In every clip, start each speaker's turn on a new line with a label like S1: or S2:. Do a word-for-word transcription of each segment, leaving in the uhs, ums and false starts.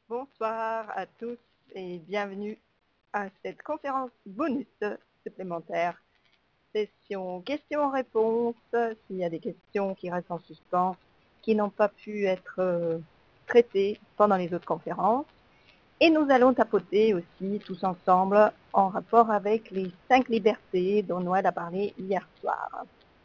S1: Bonsoir à tous et bienvenue à cette conférence bonus supplémentaire. Session questions-réponses, s'il y a des questions qui restent en suspens, qui n'ont pas pu être euh, traitées pendant les autres conférences. Et nous allons tapoter aussi tous ensemble en rapport avec les cinq libertés dont Noël a parlé hier soir.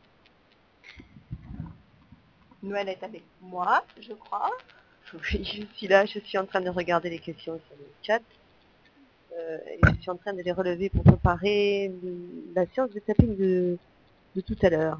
S1: Noël est avec moi, je crois.
S2: Oui, je suis là, je suis en train de regarder les questions sur le chat. Euh, et je suis en train de les relever pour préparer la séance de tapping de, de tout à l'heure.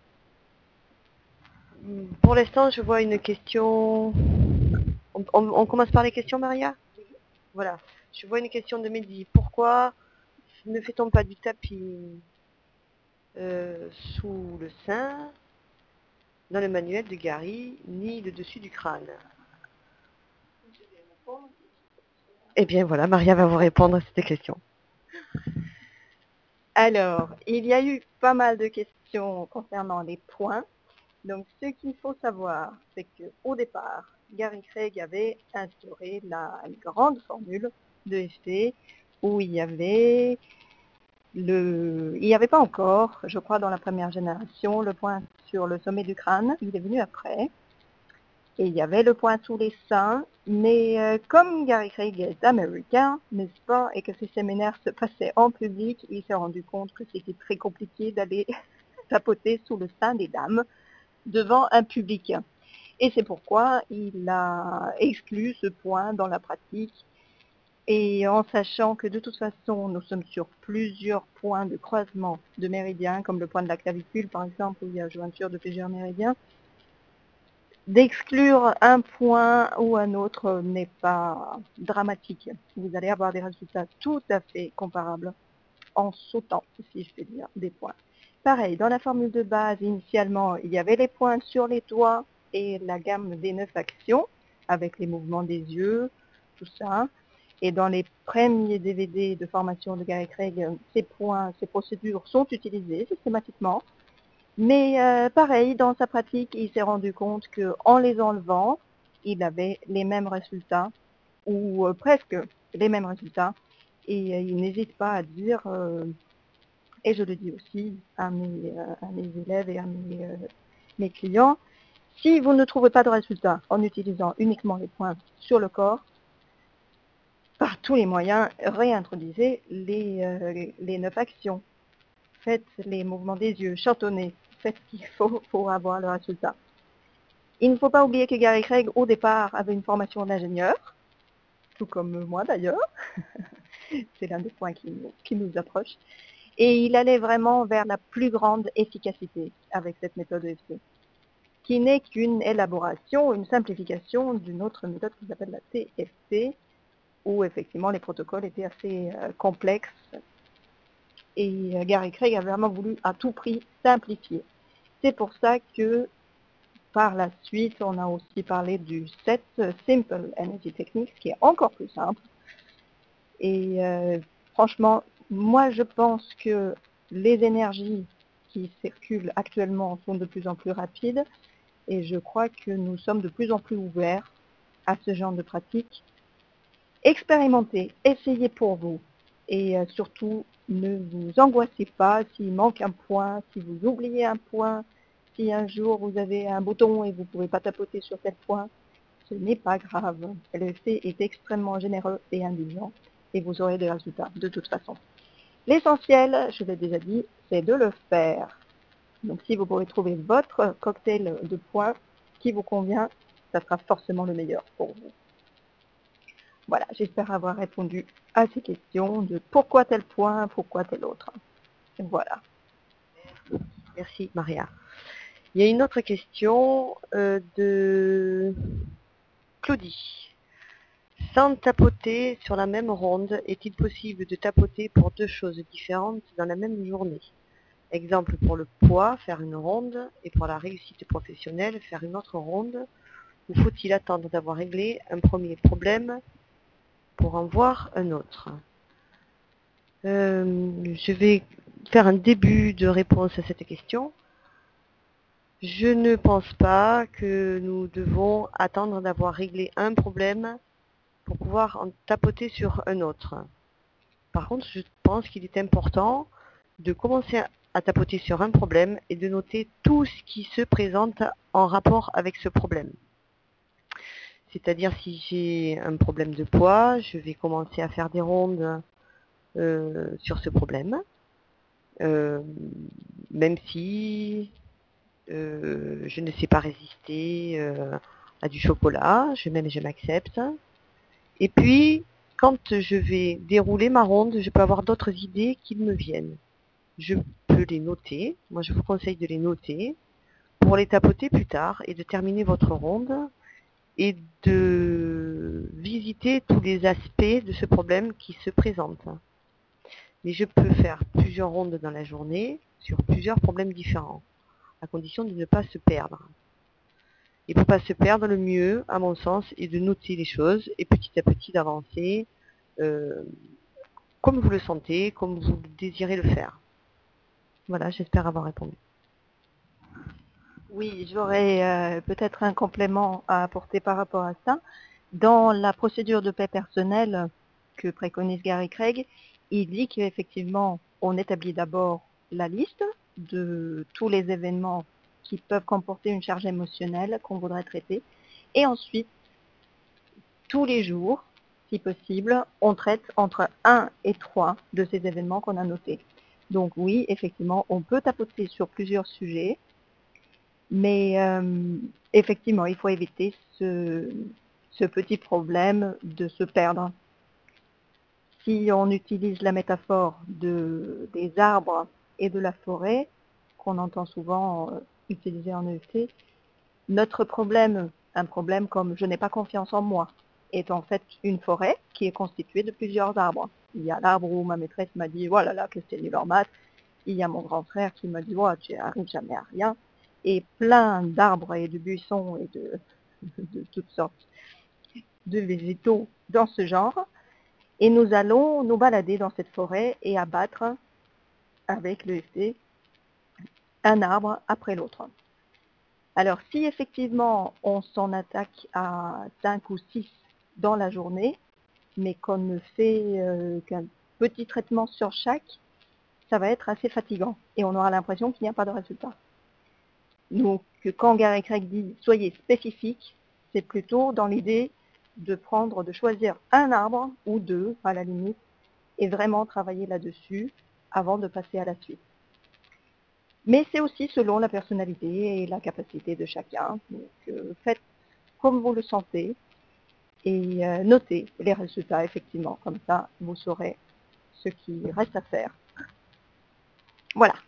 S2: Pour l'instant, je vois une question... On, on, on commence par les questions, Maria ?
S1: Oui.
S2: Voilà. Je vois une question de Mehdi. Pourquoi ne fait-on pas du tapping euh, sous le sein, dans le manuel de Gary, ni le dessus du crâne ? Eh bien voilà, Maria va vous répondre à cette question.
S1: Alors, il y a eu pas mal de questions concernant les points. Donc, ce qu'il faut savoir, c'est qu'au départ, Gary Craig avait instauré la grande formule de F T où il y avait le, il n'y avait pas encore, je crois, dans la première génération, le point sur le sommet du crâne. Il est venu après. Et il y avait le point sous les seins, mais euh, comme Gary Craig est américain, n'est-ce pas, et que ces séminaires se passaient en public, il s'est rendu compte que c'était très compliqué d'aller tapoter sous le sein des dames devant un public. Et c'est pourquoi il a exclu ce point dans la pratique. Et en sachant que de toute façon, nous sommes sur plusieurs points de croisement de méridiens, comme le point de la clavicule par exemple, où il y a jointure de plusieurs méridiens, d'exclure un point ou un autre n'est pas dramatique. Vous allez avoir des résultats tout à fait comparables en sautant, si je peux dire, des points. Pareil, dans la formule de base, initialement, il y avait les points sur les doigts et la gamme des neuf actions, avec les mouvements des yeux, tout ça. Et dans les premiers D V D de formation de Gary Craig, ces points, ces procédures sont utilisées systématiquement. Mais euh, pareil, dans sa pratique, il s'est rendu compte qu'en les enlevant, il avait les mêmes résultats, ou euh, presque les mêmes résultats. Et euh, il n'hésite pas à dire, euh, et je le dis aussi à mes, euh, à mes élèves et à mes, euh, mes clients, si vous ne trouvez pas de résultat en utilisant uniquement les points sur le corps, par tous les moyens, réintroduisez les, euh, les neuf actions. Faites les mouvements des yeux, chantonnez, faites ce qu'il faut pour avoir le résultat. Il ne faut pas oublier que Gary Craig, au départ, avait une formation d'ingénieur, tout comme moi d'ailleurs. C'est l'un des points qui nous, qui nous approche. Et il allait vraiment vers la plus grande efficacité avec cette méthode E F T, qui n'est qu'une élaboration, une simplification d'une autre méthode qui s'appelle la T F T, où effectivement les protocoles étaient assez euh, complexes. Et euh, Gary Craig a vraiment voulu à tout prix simplifier. C'est pour ça que par la suite, on a aussi parlé du set Simple Energy Techniques, qui est encore plus simple. Et euh, franchement, moi je pense que les énergies qui circulent actuellement sont de plus en plus rapides et je crois que nous sommes de plus en plus ouverts à ce genre de pratique. Expérimentez, essayez pour vous et euh, surtout ne vous angoissez pas s'il manque un point, si vous oubliez un point, si un jour vous avez un bouton et vous ne pouvez pas tapoter sur tel point, ce n'est pas grave. Le fait est extrêmement généreux et indulgent et vous aurez des résultats de toute façon. L'essentiel, je l'ai déjà dit, c'est de le faire. Donc si vous pouvez trouver votre cocktail de points qui vous convient, ça sera forcément le meilleur pour vous. Voilà, j'espère avoir répondu à ces questions de pourquoi tel point, pourquoi tel autre. Voilà.
S2: Merci, Maria. Il y a une autre question euh, de Claudie. Sans tapoter sur la même ronde, est-il possible de tapoter pour deux choses différentes dans la même journée ? Exemple pour le poids, faire une ronde, et pour la réussite professionnelle, faire une autre ronde. Ou faut-il attendre d'avoir réglé un premier problème pour en voir un autre ? euh, Je vais faire un début de réponse à cette question. Je ne pense pas que nous devons attendre d'avoir réglé un problème pour pouvoir en tapoter sur un autre. Par contre, je pense qu'il est important de commencer à tapoter sur un problème et de noter tout ce qui se présente en rapport avec ce problème. C'est-à-dire, si j'ai un problème de poids, je vais commencer à faire des rondes euh, sur ce problème, euh, même si euh, je ne sais pas résister euh, à du chocolat, je m'aime et je m'accepte. Et puis, quand je vais dérouler ma ronde, je peux avoir d'autres idées qui me viennent. Je peux les noter, moi je vous conseille de les noter, pour les tapoter plus tard et de terminer votre ronde et de visiter tous les aspects de ce problème qui se présente. Mais je peux faire plusieurs rondes dans la journée sur plusieurs problèmes différents, à condition de ne pas se perdre. Et pour ne pas se perdre, le mieux, à mon sens, est de noter les choses et petit à petit d'avancer euh, comme vous le sentez, comme vous désirez le faire. Voilà, j'espère avoir répondu.
S1: Oui, j'aurais euh, peut-être un complément à apporter par rapport à ça. Dans la procédure de paix personnelle que préconise Gary Craig, il dit qu'effectivement, on établit d'abord la liste de tous les événements qui peuvent comporter une charge émotionnelle qu'on voudrait traiter. Et ensuite, tous les jours, si possible, on traite entre un et trois de ces événements qu'on a notés. Donc oui, effectivement, on peut tapoter sur plusieurs sujets. Mais euh, effectivement, il faut éviter ce, ce petit problème de se perdre. Si on utilise la métaphore de, des arbres et de la forêt, qu'on entend souvent euh, utiliser en E F T, notre problème, un problème comme je n'ai pas confiance en moi, est en fait une forêt qui est constituée de plusieurs arbres. Il y a l'arbre où ma maîtresse m'a dit « Oh là là, que c'est nul en maths ». Il y a mon grand frère qui m'a dit « Oh, tu n'arrives jamais à rien ». Et plein d'arbres et de buissons et de, de toutes sortes de végétaux dans ce genre. Et nous allons nous balader dans cette forêt et abattre avec le F T un arbre après l'autre. Alors si effectivement on s'en attaque à cinq ou six dans la journée, mais qu'on ne fait euh, qu'un petit traitement sur chaque, ça va être assez fatigant et on aura l'impression qu'il n'y a pas de résultat. Donc, quand Gary Craig dit « soyez spécifique », c'est plutôt dans l'idée de prendre, de choisir un arbre ou deux, à la limite, et vraiment travailler là-dessus avant de passer à la suite. Mais c'est aussi selon la personnalité et la capacité de chacun. Donc, euh, faites comme vous le sentez et euh, notez les résultats, effectivement. Comme ça, vous saurez ce qui reste à faire. Voilà.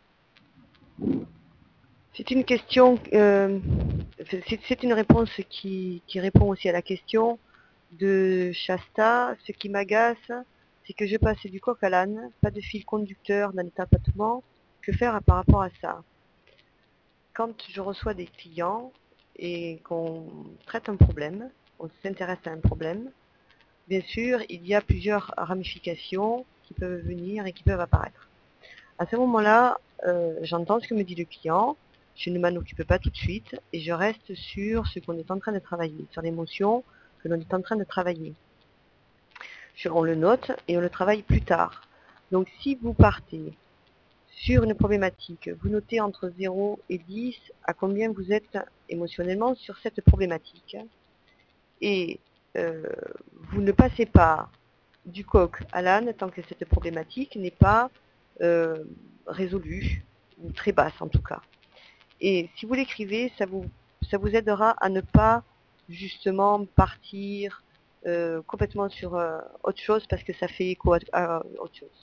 S2: C'est une question, euh, c'est une réponse qui, qui répond aussi à la question de Shasta. Ce qui m'agace, c'est que je passe du coq à l'âne, pas de fil conducteur dans les tapotements. Que faire par rapport à ça? Quand je reçois des clients et qu'on traite un problème, on s'intéresse à un problème, bien sûr, il y a plusieurs ramifications qui peuvent venir et qui peuvent apparaître. À ce moment-là, euh, j'entends ce que me dit le client, je ne m'en occupe pas tout de suite et je reste sur ce qu'on est en train de travailler, sur l'émotion que l'on est en train de travailler. Je, on le note et on le travaille plus tard. Donc si vous partez sur une problématique, vous notez entre zéro et dix à combien vous êtes émotionnellement sur cette problématique et euh, vous ne passez pas du coq à l'âne tant que cette problématique n'est pas euh, résolue, ou très basse en tout cas. Et si vous l'écrivez, ça vous, ça vous aidera à ne pas justement partir euh, complètement sur euh, autre chose parce que ça fait écho à, à autre chose.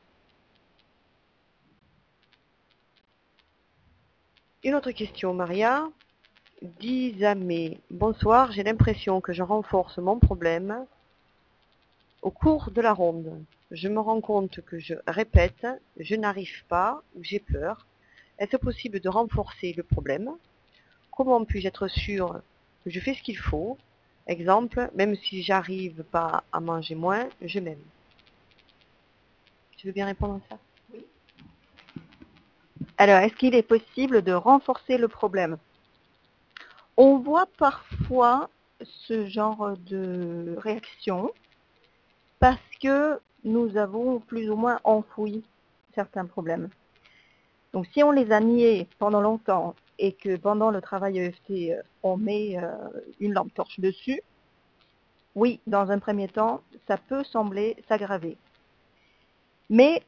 S2: Une autre question, Maria. Dizamé, bonsoir, j'ai l'impression que je renforce mon problème au cours de la ronde. Je me rends compte que je répète, je n'arrive pas ou j'ai peur. Est-ce possible de renforcer le problème? Comment puis-je être sûr que je fais ce qu'il faut? Exemple, même si j'arrive pas à manger moins, je m'aime. Tu veux bien répondre à ça?
S1: Oui. Alors, est-ce qu'il est possible de renforcer le problème? On voit parfois ce genre de réaction parce que nous avons plus ou moins enfoui certains problèmes. Donc si on les a niés pendant longtemps et que pendant le travail E F T, on met euh, une lampe torche dessus, oui, dans un premier temps, ça peut sembler s'aggraver. Mais,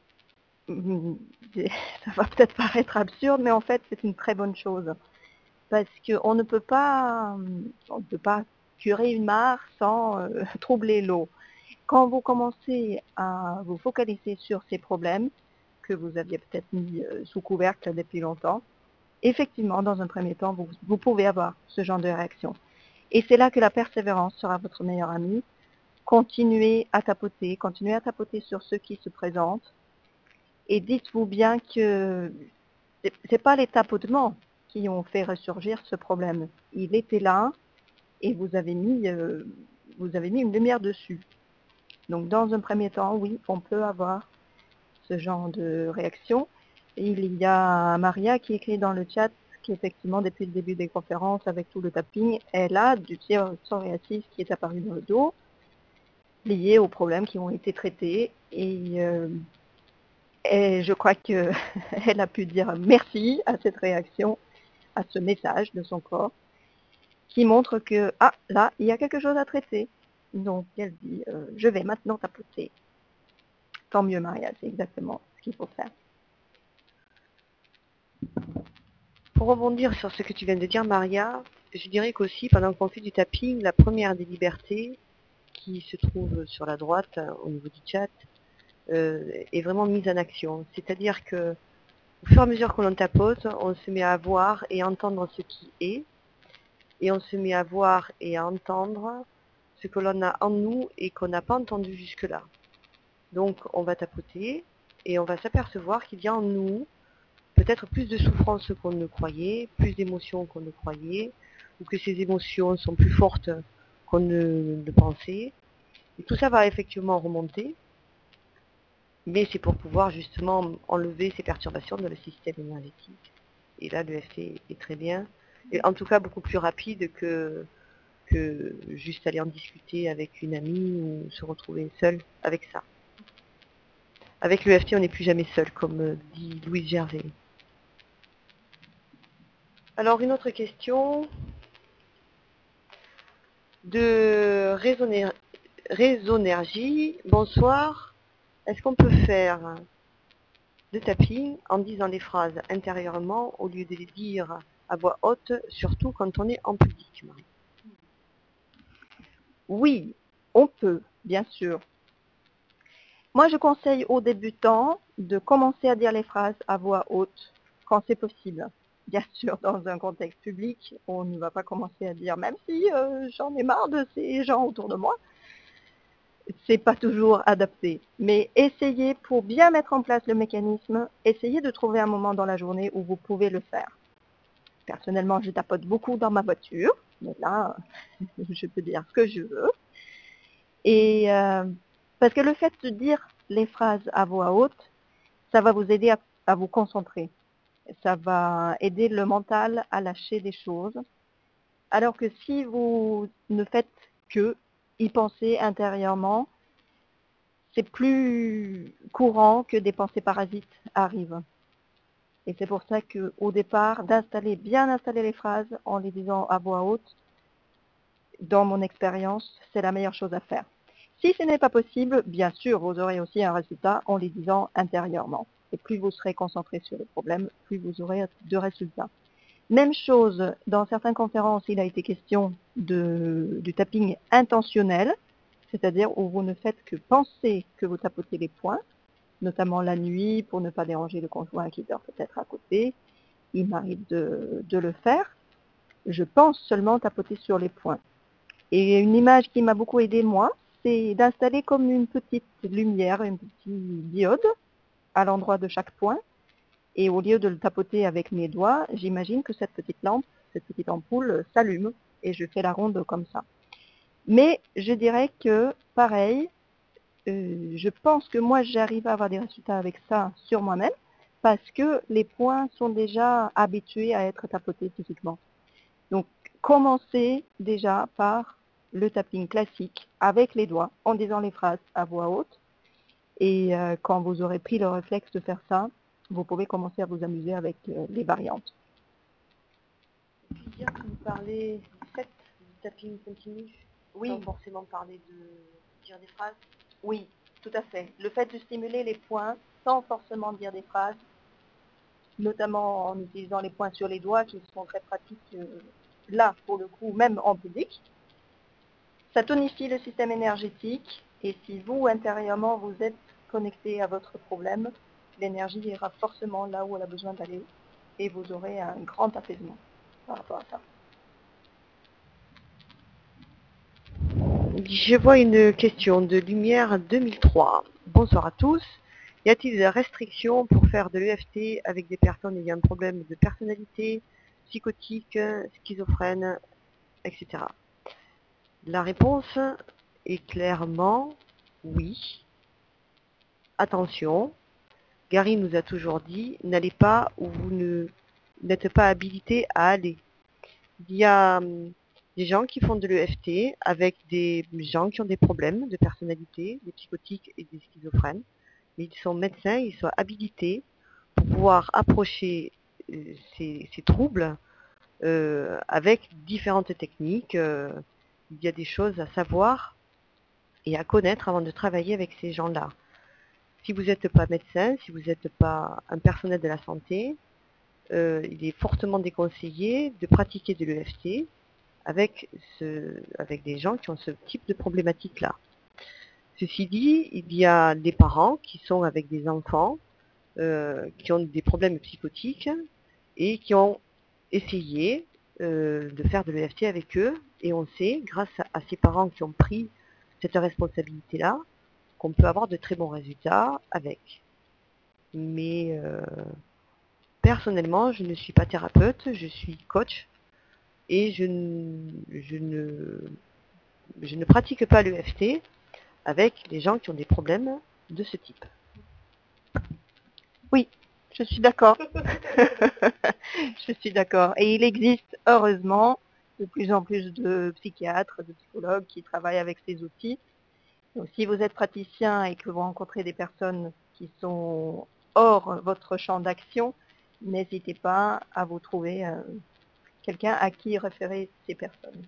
S1: ça va peut-être paraître absurde, mais en fait, c'est une très bonne chose. Parce qu'on ne peut pas, on ne peut pas curer une mare sans euh, troubler l'eau. Quand vous commencez à vous focaliser sur ces problèmes que vous aviez peut-être mis euh, sous couvercle depuis longtemps, effectivement, dans un premier temps, vous, vous pouvez avoir ce genre de réaction. Et c'est là que la persévérance sera votre meilleure amie. Continuez à tapoter, continuez à tapoter sur ceux qui se présentent. Et dites-vous bien que ce n'est pas les tapotements qui ont fait ressurgir ce problème. Il était là et vous avez mis, euh, vous avez mis une lumière dessus. Donc dans un premier temps, oui, on peut avoir ce genre de réaction. Il y a Maria qui écrit dans le chat qu'effectivement, depuis le début des conférences, avec tout le tapping, elle a du psoriasis qui est apparu dans le dos, lié aux problèmes qui ont été traités. Et, euh, et je crois qu'elle a pu dire merci à cette réaction, à ce message de son corps, qui montre que, ah, là, il y a quelque chose à traiter. Donc, elle dit, euh, je vais maintenant tapoter. Tant mieux, Maria, c'est exactement ce qu'il faut faire.
S2: Pour rebondir sur ce que tu viens de dire, Maria, je dirais qu'aussi, pendant qu'on fait du tapping, la première des libertés, qui se trouve sur la droite, au niveau du chat, euh, est vraiment mise en action. C'est-à-dire que, au fur et à mesure que l'on tapote, on se met à voir et entendre ce qui est, et on se met à voir et à entendre ce que l'on a en nous et qu'on n'a pas entendu jusque-là. Donc, on va tapoter et on va s'apercevoir qu'il y a en nous peut-être plus de souffrance qu'on ne croyait, plus d'émotions qu'on ne croyait, ou que ces émotions sont plus fortes qu'on ne le pensait. Et tout ça va effectivement remonter, mais c'est pour pouvoir justement enlever ces perturbations dans le système énergétique. Et là, le F T est très bien, et en tout cas beaucoup plus rapide que, que juste aller en discuter avec une amie ou se retrouver seul avec ça. Avec le F T, on n'est plus jamais seul, comme dit Louise Gervais. Alors, une autre question de Résonergie. Bonsoir. Est-ce qu'on peut faire le tapping en disant les phrases intérieurement au lieu de les dire à voix haute, surtout quand on est en public, Marie?
S1: Oui, on peut, bien sûr. Moi, je conseille aux débutants de commencer à dire les phrases à voix haute quand c'est possible. Bien sûr, dans un contexte public, on ne va pas commencer à dire, même si euh, j'en ai marre de ces gens autour de moi, c'est pas toujours adapté. Mais essayez, pour bien mettre en place le mécanisme, essayez de trouver un moment dans la journée où vous pouvez le faire. Personnellement, je tapote beaucoup dans ma voiture, mais là, je peux dire ce que je veux. Et euh, parce que le fait de dire les phrases à voix haute, ça va vous aider à, à vous concentrer. Ça va aider le mental à lâcher des choses. Alors que si vous ne faites que y penser intérieurement, c'est plus courant que des pensées parasites arrivent. Et c'est pour ça qu'au départ, d'installer, bien installer les phrases en les disant à voix haute, dans mon expérience, c'est la meilleure chose à faire. Si ce n'est pas possible, bien sûr, vous aurez aussi un résultat en les disant intérieurement. Et plus vous serez concentré sur le problème, plus vous aurez de résultats. Même chose, dans certaines conférences, il a été question de, du tapping intentionnel, c'est-à-dire où vous ne faites que penser que vous tapotez les points, notamment la nuit pour ne pas déranger le conjoint qui dort peut-être à côté. Il m'arrive de, de le faire. Je pense seulement tapoter sur les points. Et une image qui m'a beaucoup aidé, moi, c'est d'installer comme une petite lumière, une petite diode à l'endroit de chaque point. Et au lieu de le tapoter avec mes doigts, j'imagine que cette petite lampe, cette petite ampoule s'allume et je fais la ronde comme ça. Mais je dirais que, pareil, euh, je pense que moi j'arrive à avoir des résultats avec ça sur moi-même parce que les points sont déjà habitués à être tapotés physiquement. Donc, commencez déjà par le tapping classique avec les doigts en disant les phrases à voix haute. Et euh, quand vous aurez pris le réflexe de faire ça, vous pouvez commencer à vous amuser avec euh, les variantes.
S2: Et puis hier, tu nous parlais du fait du tapping continu,
S1: Oui.
S2: sans forcément parler de dire des phrases.
S1: Oui, tout à fait. Le fait de stimuler les points sans forcément dire des phrases, notamment en utilisant les points sur les doigts qui sont très pratiques euh, là, pour le coup, même en public. Ça tonifie le système énergétique et si vous, intérieurement, vous êtes connecté à votre problème, l'énergie ira forcément là où elle a besoin d'aller et vous aurez un grand apaisement par rapport à ça.
S2: Je vois une question de Lumière deux mille trois. Bonsoir à tous. Y a-t-il des restrictions pour faire de l'E F T avec des personnes ayant un problème de personnalité, psychotique, schizophrène, et cetera. La réponse est clairement oui. Attention, Gary nous a toujours dit, n'allez pas où vous ne n'êtes pas habilité à aller. Il y a hum, des gens qui font de l'E F T avec des gens qui ont des problèmes de personnalité, des psychotiques et des schizophrènes. Mais ils sont médecins, ils sont habilités pour pouvoir approcher euh, ces, ces troubles euh, avec différentes techniques. Euh, il y a des choses à savoir et à connaître avant de travailler avec ces gens-là. Si vous n'êtes pas médecin, si vous n'êtes pas un personnel de la santé, euh, il est fortement déconseillé de pratiquer de l'E F T avec, ce, avec des gens qui ont ce type de problématique-là. Ceci dit, il y a des parents qui sont avec des enfants euh, qui ont des problèmes psychotiques et qui ont essayé euh, de faire de l'E F T avec eux. Et on sait, grâce à, à ces parents qui ont pris cette responsabilité-là, qu'on peut avoir de très bons résultats avec. Mais euh, personnellement, je ne suis pas thérapeute, je suis coach et je ne, je ne, je ne pratique pas l'E F T avec les gens qui ont des problèmes de ce type.
S1: Oui, je suis d'accord. Je suis d'accord. Et il existe, heureusement, de plus en plus de psychiatres, de psychologues qui travaillent avec ces outils. Donc, si vous êtes praticien et que vous rencontrez des personnes qui sont hors votre champ d'action, n'hésitez pas à vous trouver euh, quelqu'un à qui référer ces personnes.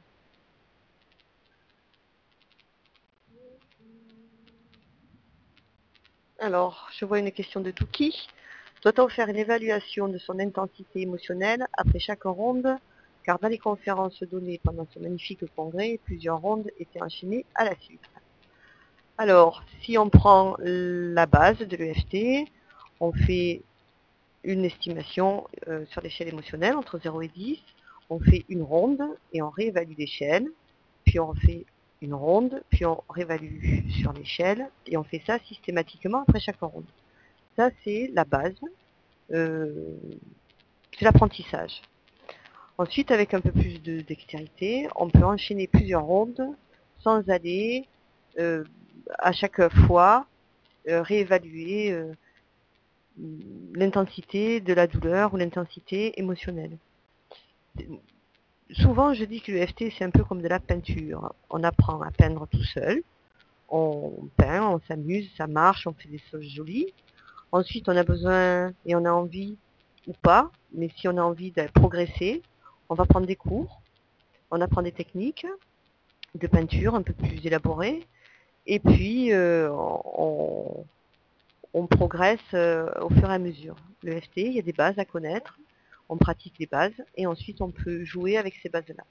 S2: Alors, je vois une question de Touki. Doit-on faire une évaluation de son intensité émotionnelle après chaque ronde? Car dans les conférences données pendant ce magnifique congrès, plusieurs rondes étaient enchaînées à la suite. Alors, si on prend la base de l'E F T, on fait une estimation euh, sur l'échelle émotionnelle entre zéro et dix, on fait une ronde et on réévalue l'échelle, puis on fait une ronde, puis on réévalue sur l'échelle, et on fait ça systématiquement après chaque ronde. Ça, c'est la base, euh, c'est l'apprentissage. Ensuite, avec un peu plus de dextérité, on peut enchaîner plusieurs rondes sans aller euh, à chaque fois euh, réévaluer euh, l'intensité de la douleur ou l'intensité émotionnelle. Souvent, je dis que le F T, c'est un peu comme de la peinture. On apprend à peindre tout seul, on peint, on s'amuse, ça marche, on fait des choses jolies. Ensuite, on a besoin et on a envie, ou pas, mais si on a envie de progresser, on va prendre des cours, on apprend des techniques de peinture un peu plus élaborées, et puis euh, on, on progresse euh, au fur et à mesure. Le F T, il y a des bases à connaître, on pratique les bases, et ensuite on peut jouer avec ces bases-là.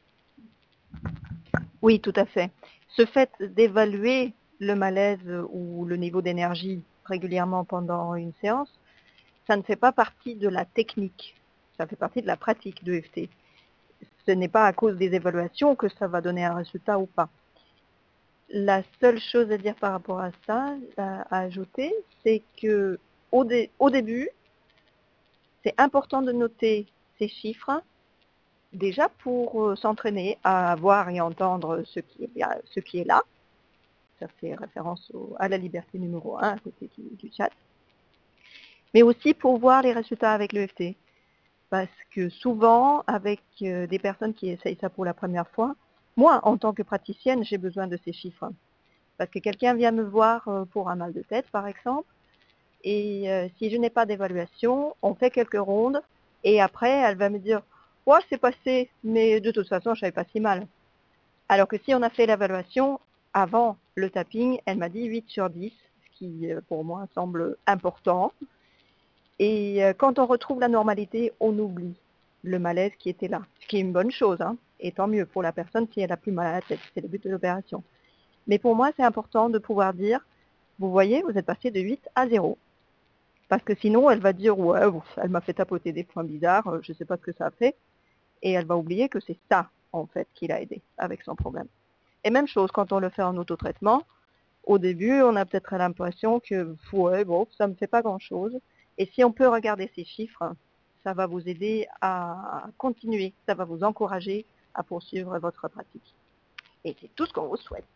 S1: Oui, tout à fait. Ce fait d'évaluer le malaise ou le niveau d'énergie régulièrement pendant une séance, ça ne fait pas partie de la technique, ça fait partie de la pratique de E F T. Ce n'est pas à cause des évaluations que ça va donner un résultat ou pas. La seule chose à dire par rapport à ça, à, ajouter, c'est que au, dé, au début, c'est important de noter ces chiffres, déjà pour euh, s'entraîner à voir et entendre ce qui est, bien, ce qui est là. Ça fait référence au, à la liberté numéro un à côté du, du chat. Mais aussi pour voir les résultats avec l'E F T. Parce que souvent, avec euh, des personnes qui essayent ça pour la première fois, Moi, en tant que praticienne, j'ai besoin de ces chiffres. Parce que quelqu'un vient me voir pour un mal de tête, par exemple, et euh, si je n'ai pas d'évaluation, on fait quelques rondes, et après, elle va me dire « Ouais, c'est passé, mais de toute façon, je savais pas si mal. » Alors que si on a fait l'évaluation avant le tapping, elle m'a dit huit sur dix, ce qui pour moi semble important. Et quand on retrouve la normalité, on oublie le malaise qui était là, ce qui est une bonne chose, hein, et tant mieux pour la personne si elle a plus mal à la tête, c'est le but de l'opération. Mais pour moi, c'est important de pouvoir dire, vous voyez, vous êtes passé de huit à zéro. Parce que sinon, elle va dire, ouais, elle m'a fait tapoter des points bizarres, je ne sais pas ce que ça a fait, et elle va oublier que c'est ça, en fait, qui l'a aidé avec son problème. Et même chose, quand on le fait en autotraitement, au début, on a peut-être l'impression que, ouais, bon, ça ne me fait pas grand-chose. Et si on peut regarder ces chiffres, ça va vous aider à continuer, ça va vous encourager à poursuivre votre pratique. Et c'est tout ce qu'on vous souhaite.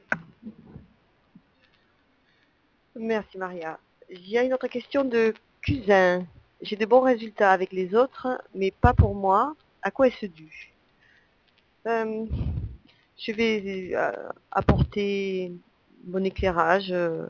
S2: Merci Maria. Il y a une autre question de Cousin. J'ai de bons résultats avec les autres, mais pas pour moi. À quoi est-ce dû? euh, Je vais euh, apporter mon éclairage, euh,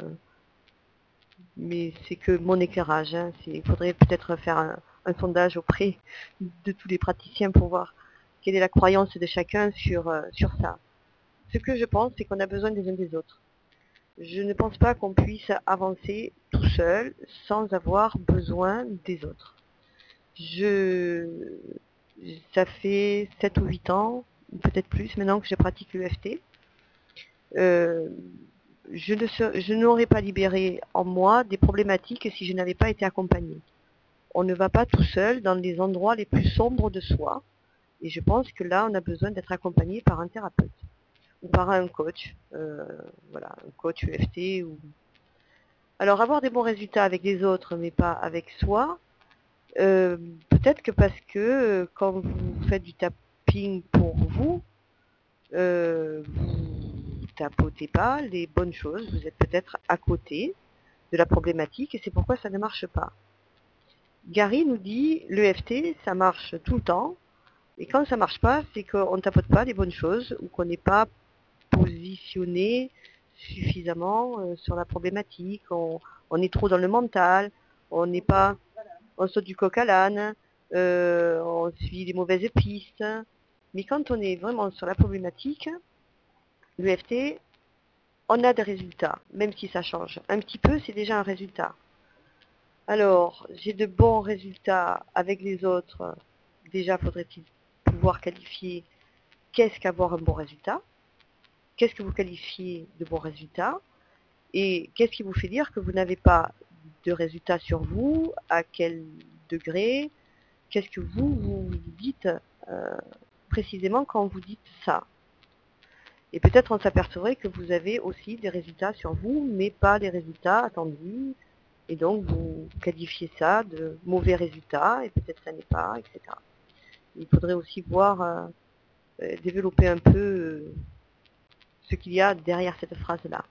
S2: mais c'est que mon éclairage. Hein. Il faudrait peut-être faire un, un sondage auprès de tous les praticiens pour voir quelle est la croyance de chacun sur, euh, sur ça. Ce que je pense, c'est qu'on a besoin des uns des autres. Je ne pense pas qu'on puisse avancer tout seul sans avoir besoin des autres. Je, ça fait sept ou huit ans, peut-être plus maintenant que je pratique l'E F T. Euh, je, ne ser, je n'aurais pas libéré en moi des problématiques si je n'avais pas été accompagnée. On ne va pas tout seul dans les endroits les plus sombres de soi. Et je pense que là, on a besoin d'être accompagné par un thérapeute ou par un coach, euh, voilà, un coach E F T. Ou... Alors, avoir des bons résultats avec les autres, mais pas avec soi, euh, peut-être que parce que euh, quand vous faites du tapping pour vous, euh, vous tapotez pas les bonnes choses, vous êtes peut-être à côté de la problématique et c'est pourquoi ça ne marche pas. Gary nous dit, l'E F T, ça marche tout le temps, et quand ça marche pas, c'est qu'on ne tapote pas les bonnes choses ou qu'on n'est pas positionné suffisamment euh, sur la problématique, on, on est trop dans le mental, on n'est pas, on saute du coq à l'âne, euh, on suit les mauvaises pistes. Mais quand on est vraiment sur la problématique, l'E F T, on a des résultats, même si ça change. Un petit peu, c'est déjà un résultat. Alors, j'ai de bons résultats avec les autres. Déjà, faudrait-il pouvoir qualifier qu'est-ce qu'avoir un bon résultat? Qu'est-ce que vous qualifiez de bon résultat? Et qu'est-ce qui vous fait dire que vous n'avez pas de résultat sur vous? À quel degré? Qu'est-ce que vous, vous dites euh, précisément quand vous dites ça? Et peut-être on s'apercevrait que vous avez aussi des résultats sur vous, mais pas les résultats attendus. Et donc vous qualifiez ça de mauvais résultats, et peut-être ça n'est pas, et cetera. Il faudrait aussi voir, euh, développer un peu euh, ce qu'il y a derrière cette phrase-là.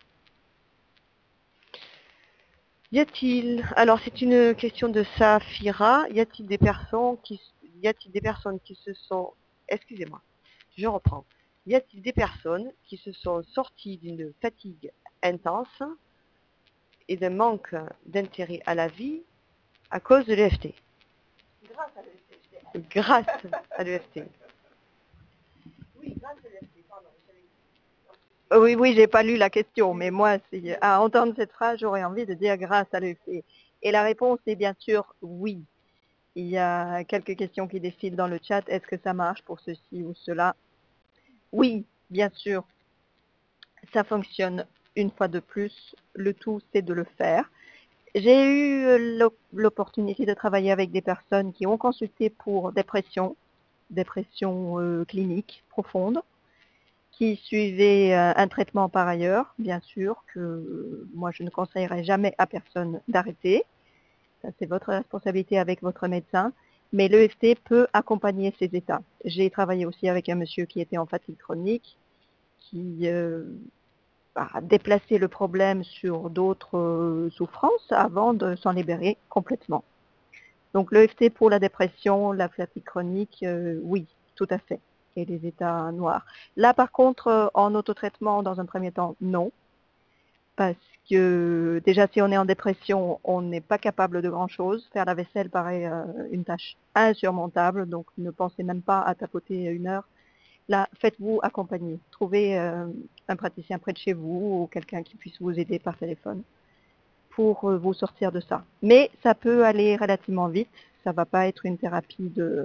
S2: Y a-t-il, alors c'est une question de Safira, y a-t-il des personnes qui, y a-t-il des personnes qui se sont, excusez-moi, je reprends, y a-t-il des personnes qui se sont sorties d'une fatigue intense et d'un manque d'intérêt à la vie à cause de l'E F T? Grâce à l'E F T. Grâce à l'E F T.
S1: Oui, grâce à l'E F T, pardon. Oui, oui, j'ai pas lu la question, mais moi, à entendre cette phrase, j'aurais envie de dire grâce à l'E F T. Et la réponse est bien sûr oui. Il y a quelques questions qui défilent dans le chat. Est-ce que ça marche pour ceci ou cela? Oui, bien sûr. Ça fonctionne une fois de plus. Le tout, c'est de le faire. J'ai eu l'opportunité de travailler avec des personnes qui ont consulté pour dépression, dépression euh, clinique profonde, qui suivaient euh, un traitement par ailleurs, bien sûr, que euh, moi je ne conseillerais jamais à personne d'arrêter. Ça, c'est votre responsabilité avec votre médecin. Mais l'E F T peut accompagner ces états. J'ai travaillé aussi avec un monsieur qui était en fatigue chronique, qui euh, a déplacé le problème sur d'autres euh, souffrances avant de s'en libérer complètement. Donc l'E F T pour la dépression, la fatigue chronique, euh, oui, tout à fait. et les états noirs. Là, par contre, en autotraitement, dans un premier temps, non. Parce que déjà, si on est en dépression, on n'est pas capable de grand-chose. Faire la vaisselle paraît euh, une tâche insurmontable, donc ne pensez même pas à tapoter une heure. Là, faites-vous accompagner. Trouvez euh, un praticien près de chez vous ou quelqu'un qui puisse vous aider par téléphone pour euh, vous sortir de ça. Mais ça peut aller relativement vite. Ça ne va pas être une thérapie de,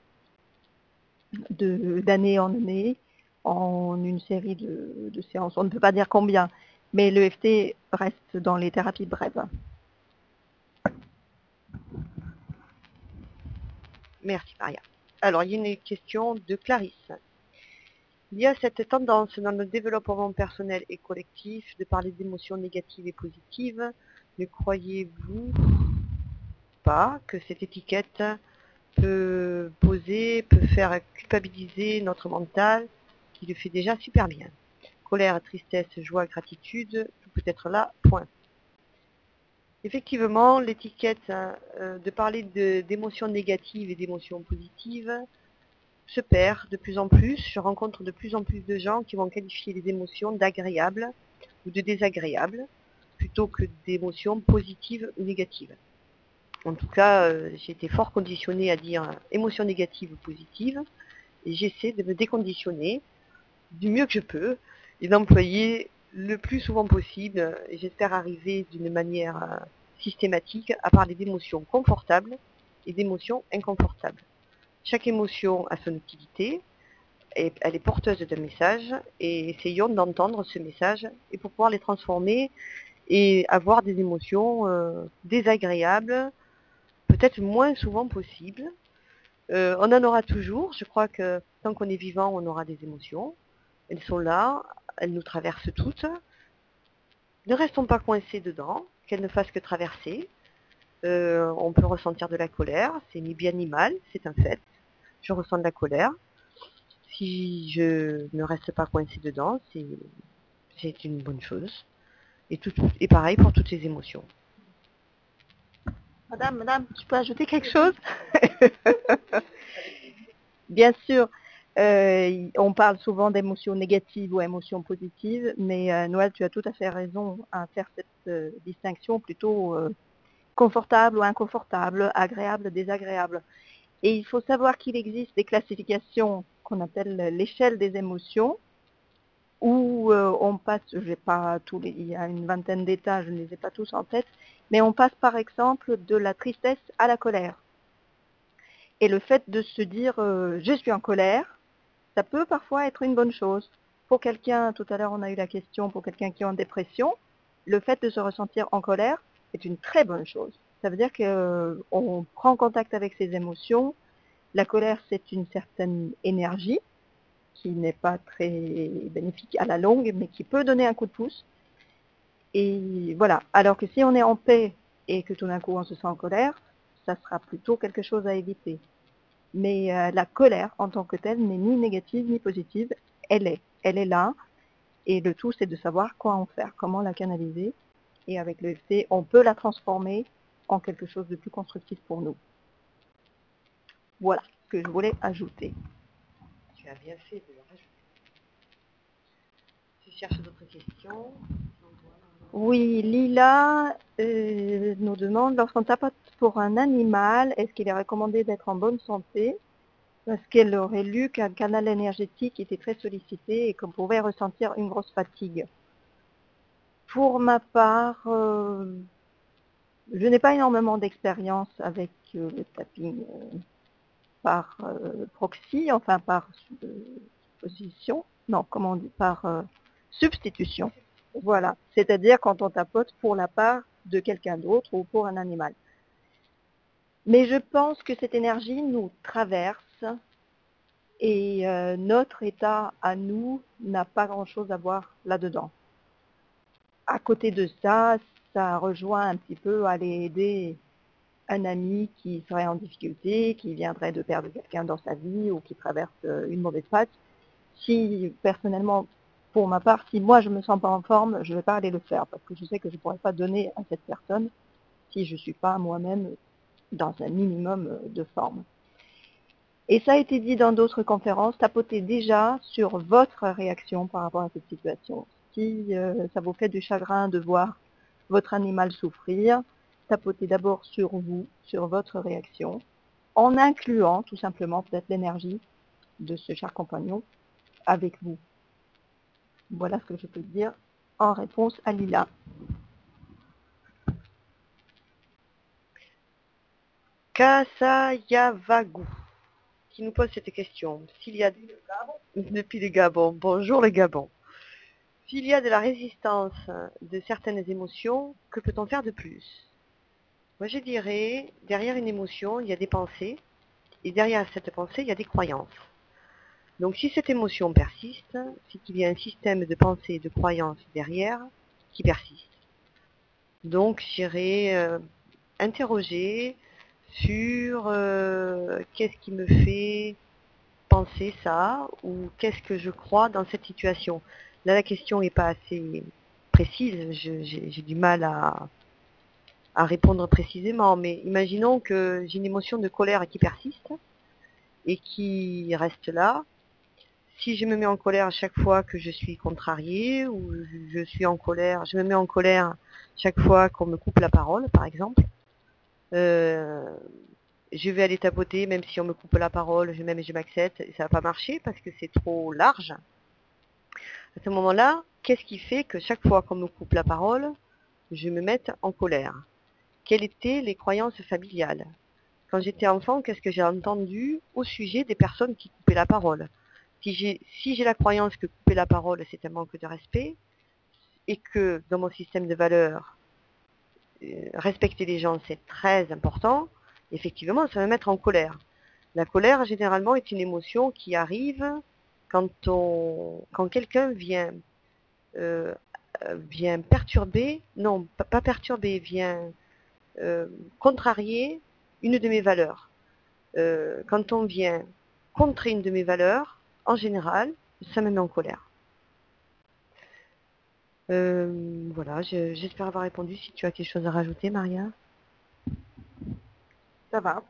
S1: de, d'année en année, en une série de, de séances. On ne peut pas dire combien, mais l'E F T reste dans les thérapies brèves.
S2: Merci Maria. Alors, il y a une question de Clarisse. Il y a cette tendance dans le développement personnel et collectif de parler d'émotions négatives et positives. Ne croyez-vous pas que cette étiquette peut poser, peut faire culpabiliser notre mental qui le fait déjà super bien? Colère, tristesse, joie, gratitude, tout peut être là, point. Effectivement, l'étiquette euh, de parler de, d'émotions négatives et d'émotions positives se perd de plus en plus. Je rencontre de plus en plus de gens qui vont qualifier les émotions d'agréables ou de désagréables plutôt que d'émotions positives ou négatives. En tout cas, euh, j'ai été fort conditionnée à dire euh, émotions négatives ou positives et j'essaie de me déconditionner du mieux que je peux et d'employer le plus souvent possible, et j'espère arriver d'une manière euh, systématique à parler d'émotions confortables et d'émotions inconfortables. Chaque émotion a son utilité, et elle est porteuse d'un message, et essayons d'entendre ce message et pour pouvoir les transformer et avoir des émotions euh, désagréables, peut-être moins souvent possible. Euh, on en aura toujours, je crois que tant qu'on est vivant, on aura des émotions. Elles sont là, elles nous traversent toutes. Ne restons pas coincés dedans, qu'elles ne fassent que traverser. Euh, on peut ressentir de la colère, c'est ni bien ni mal, c'est un fait. Je ressens de la colère. Si je ne reste pas coincé dedans, c'est, c'est une bonne chose. Et, tout, et pareil pour toutes les émotions.
S1: Madame, madame, je peux ajouter quelque chose? Bien sûr, euh, on parle souvent d'émotions négatives ou émotions positives, mais euh, Noël, tu as tout à fait raison à faire cette euh, distinction plutôt euh, confortable ou inconfortable, agréable, désagréable. Et il faut savoir qu'il existe des classifications qu'on appelle l'échelle des émotions, où euh, on passe, je vais pas tous les, il y a une vingtaine d'états, je ne les ai pas tous en tête, mais on passe par exemple de la tristesse à la colère. Et le fait de se dire euh, je suis en colère, ça peut parfois être une bonne chose. Pour quelqu'un, tout à l'heure on a eu la question, pour quelqu'un qui est en dépression, le fait de se ressentir en colère est une très bonne chose. Ça veut dire qu'on euh, prend contact avec ses émotions. La colère, c'est une certaine énergie qui n'est pas très bénéfique à la longue, mais qui peut donner un coup de pouce. Et voilà. Alors que si on est en paix et que tout d'un coup on se sent en colère, ça sera plutôt quelque chose à éviter. Mais euh, la colère en tant que telle n'est ni négative ni positive. Elle est. Elle est là. Et le tout, c'est de savoir quoi en faire, comment la canaliser. Et avec le F T, on peut la transformer en quelque chose de plus constructif pour nous. Voilà ce que je voulais ajouter.
S2: Tu as bien fait de le rajouter. Tu cherches d'autres questions?
S1: Oui, Lila euh, nous demande, lorsqu'on tapote pour un animal, est-ce qu'il est recommandé d'être en bonne santé? Parce qu'elle aurait lu qu'un canal énergétique était très sollicité et qu'on pouvait ressentir une grosse fatigue. Pour ma part, euh, je n'ai pas énormément d'expérience avec euh, le tapping euh, par euh, proxy, enfin par euh, position, non, comment on dit, par euh, substitution. Voilà, c'est-à-dire quand on tapote pour la part de quelqu'un d'autre ou pour un animal. Mais je pense que cette énergie nous traverse et euh, notre état à nous n'a pas grand-chose à voir là-dedans. À côté de ça, ça rejoint un petit peu à aller aider un ami qui serait en difficulté, qui viendrait de perdre quelqu'un dans sa vie ou qui traverse une mauvaise passe. Si, personnellement, pour ma part, si moi je ne me sens pas en forme, je ne vais pas aller le faire parce que je sais que je ne pourrais pas donner à cette personne si je ne suis pas moi-même dans un minimum de forme. Et ça a été dit dans d'autres conférences, tapotez déjà sur votre réaction par rapport à cette situation. Si euh, ça vous fait du chagrin de voir votre animal souffrir, tapotez d'abord sur vous, sur votre réaction, en incluant tout simplement peut-être l'énergie de ce cher compagnon avec vous. Voilà ce que je peux dire en réponse à Lila.
S2: Kasayavagu, qui nous pose cette question. S'il y a depuis le Gabon, bonjour le Gabon. S'il y a de la résistance de certaines émotions, que peut-on faire de plus? Moi je dirais, derrière une émotion, il y a des pensées, et derrière cette pensée, il y a des croyances. Donc si cette émotion persiste, c'est qu'il y a un système de pensée et de croyances derrière qui persiste. Donc j'irai euh, interroger sur euh, qu'est-ce qui me fait penser ça, ou qu'est-ce que je crois dans cette situation. Là, la question n'est pas assez précise, je, j'ai, j'ai du mal à, à répondre précisément, mais imaginons que j'ai une émotion de colère qui persiste et qui reste là. Si je me mets en colère à chaque fois que je suis contrariée, ou je suis en colère, je me mets en colère chaque fois qu'on me coupe la parole, par exemple, euh, je vais aller tapoter, même si on me coupe la parole, je m'aime et je m'accepte, et ça va pas marcher parce que c'est trop large. À ce moment-là, qu'est-ce qui fait que chaque fois qu'on me coupe la parole, je me mette en colère? Quelles étaient les croyances familiales? Quand j'étais enfant, qu'est-ce que j'ai entendu au sujet des personnes qui coupaient la parole? Si j'ai, si j'ai la croyance que couper la parole, c'est un manque de respect, et que dans mon système de valeurs, euh, respecter les gens, c'est très important, effectivement, ça va me mettre en colère. La colère, généralement, est une émotion qui arrive quand, on, quand quelqu'un vient, euh, vient perturber, non, pas perturber, vient euh, contrarier une de mes valeurs. Euh, quand on vient contrer une de mes valeurs, en général, ça me met en colère. Euh, voilà, je, j'espère avoir répondu. Si tu as quelque chose à rajouter, Maria.
S1: Ça va.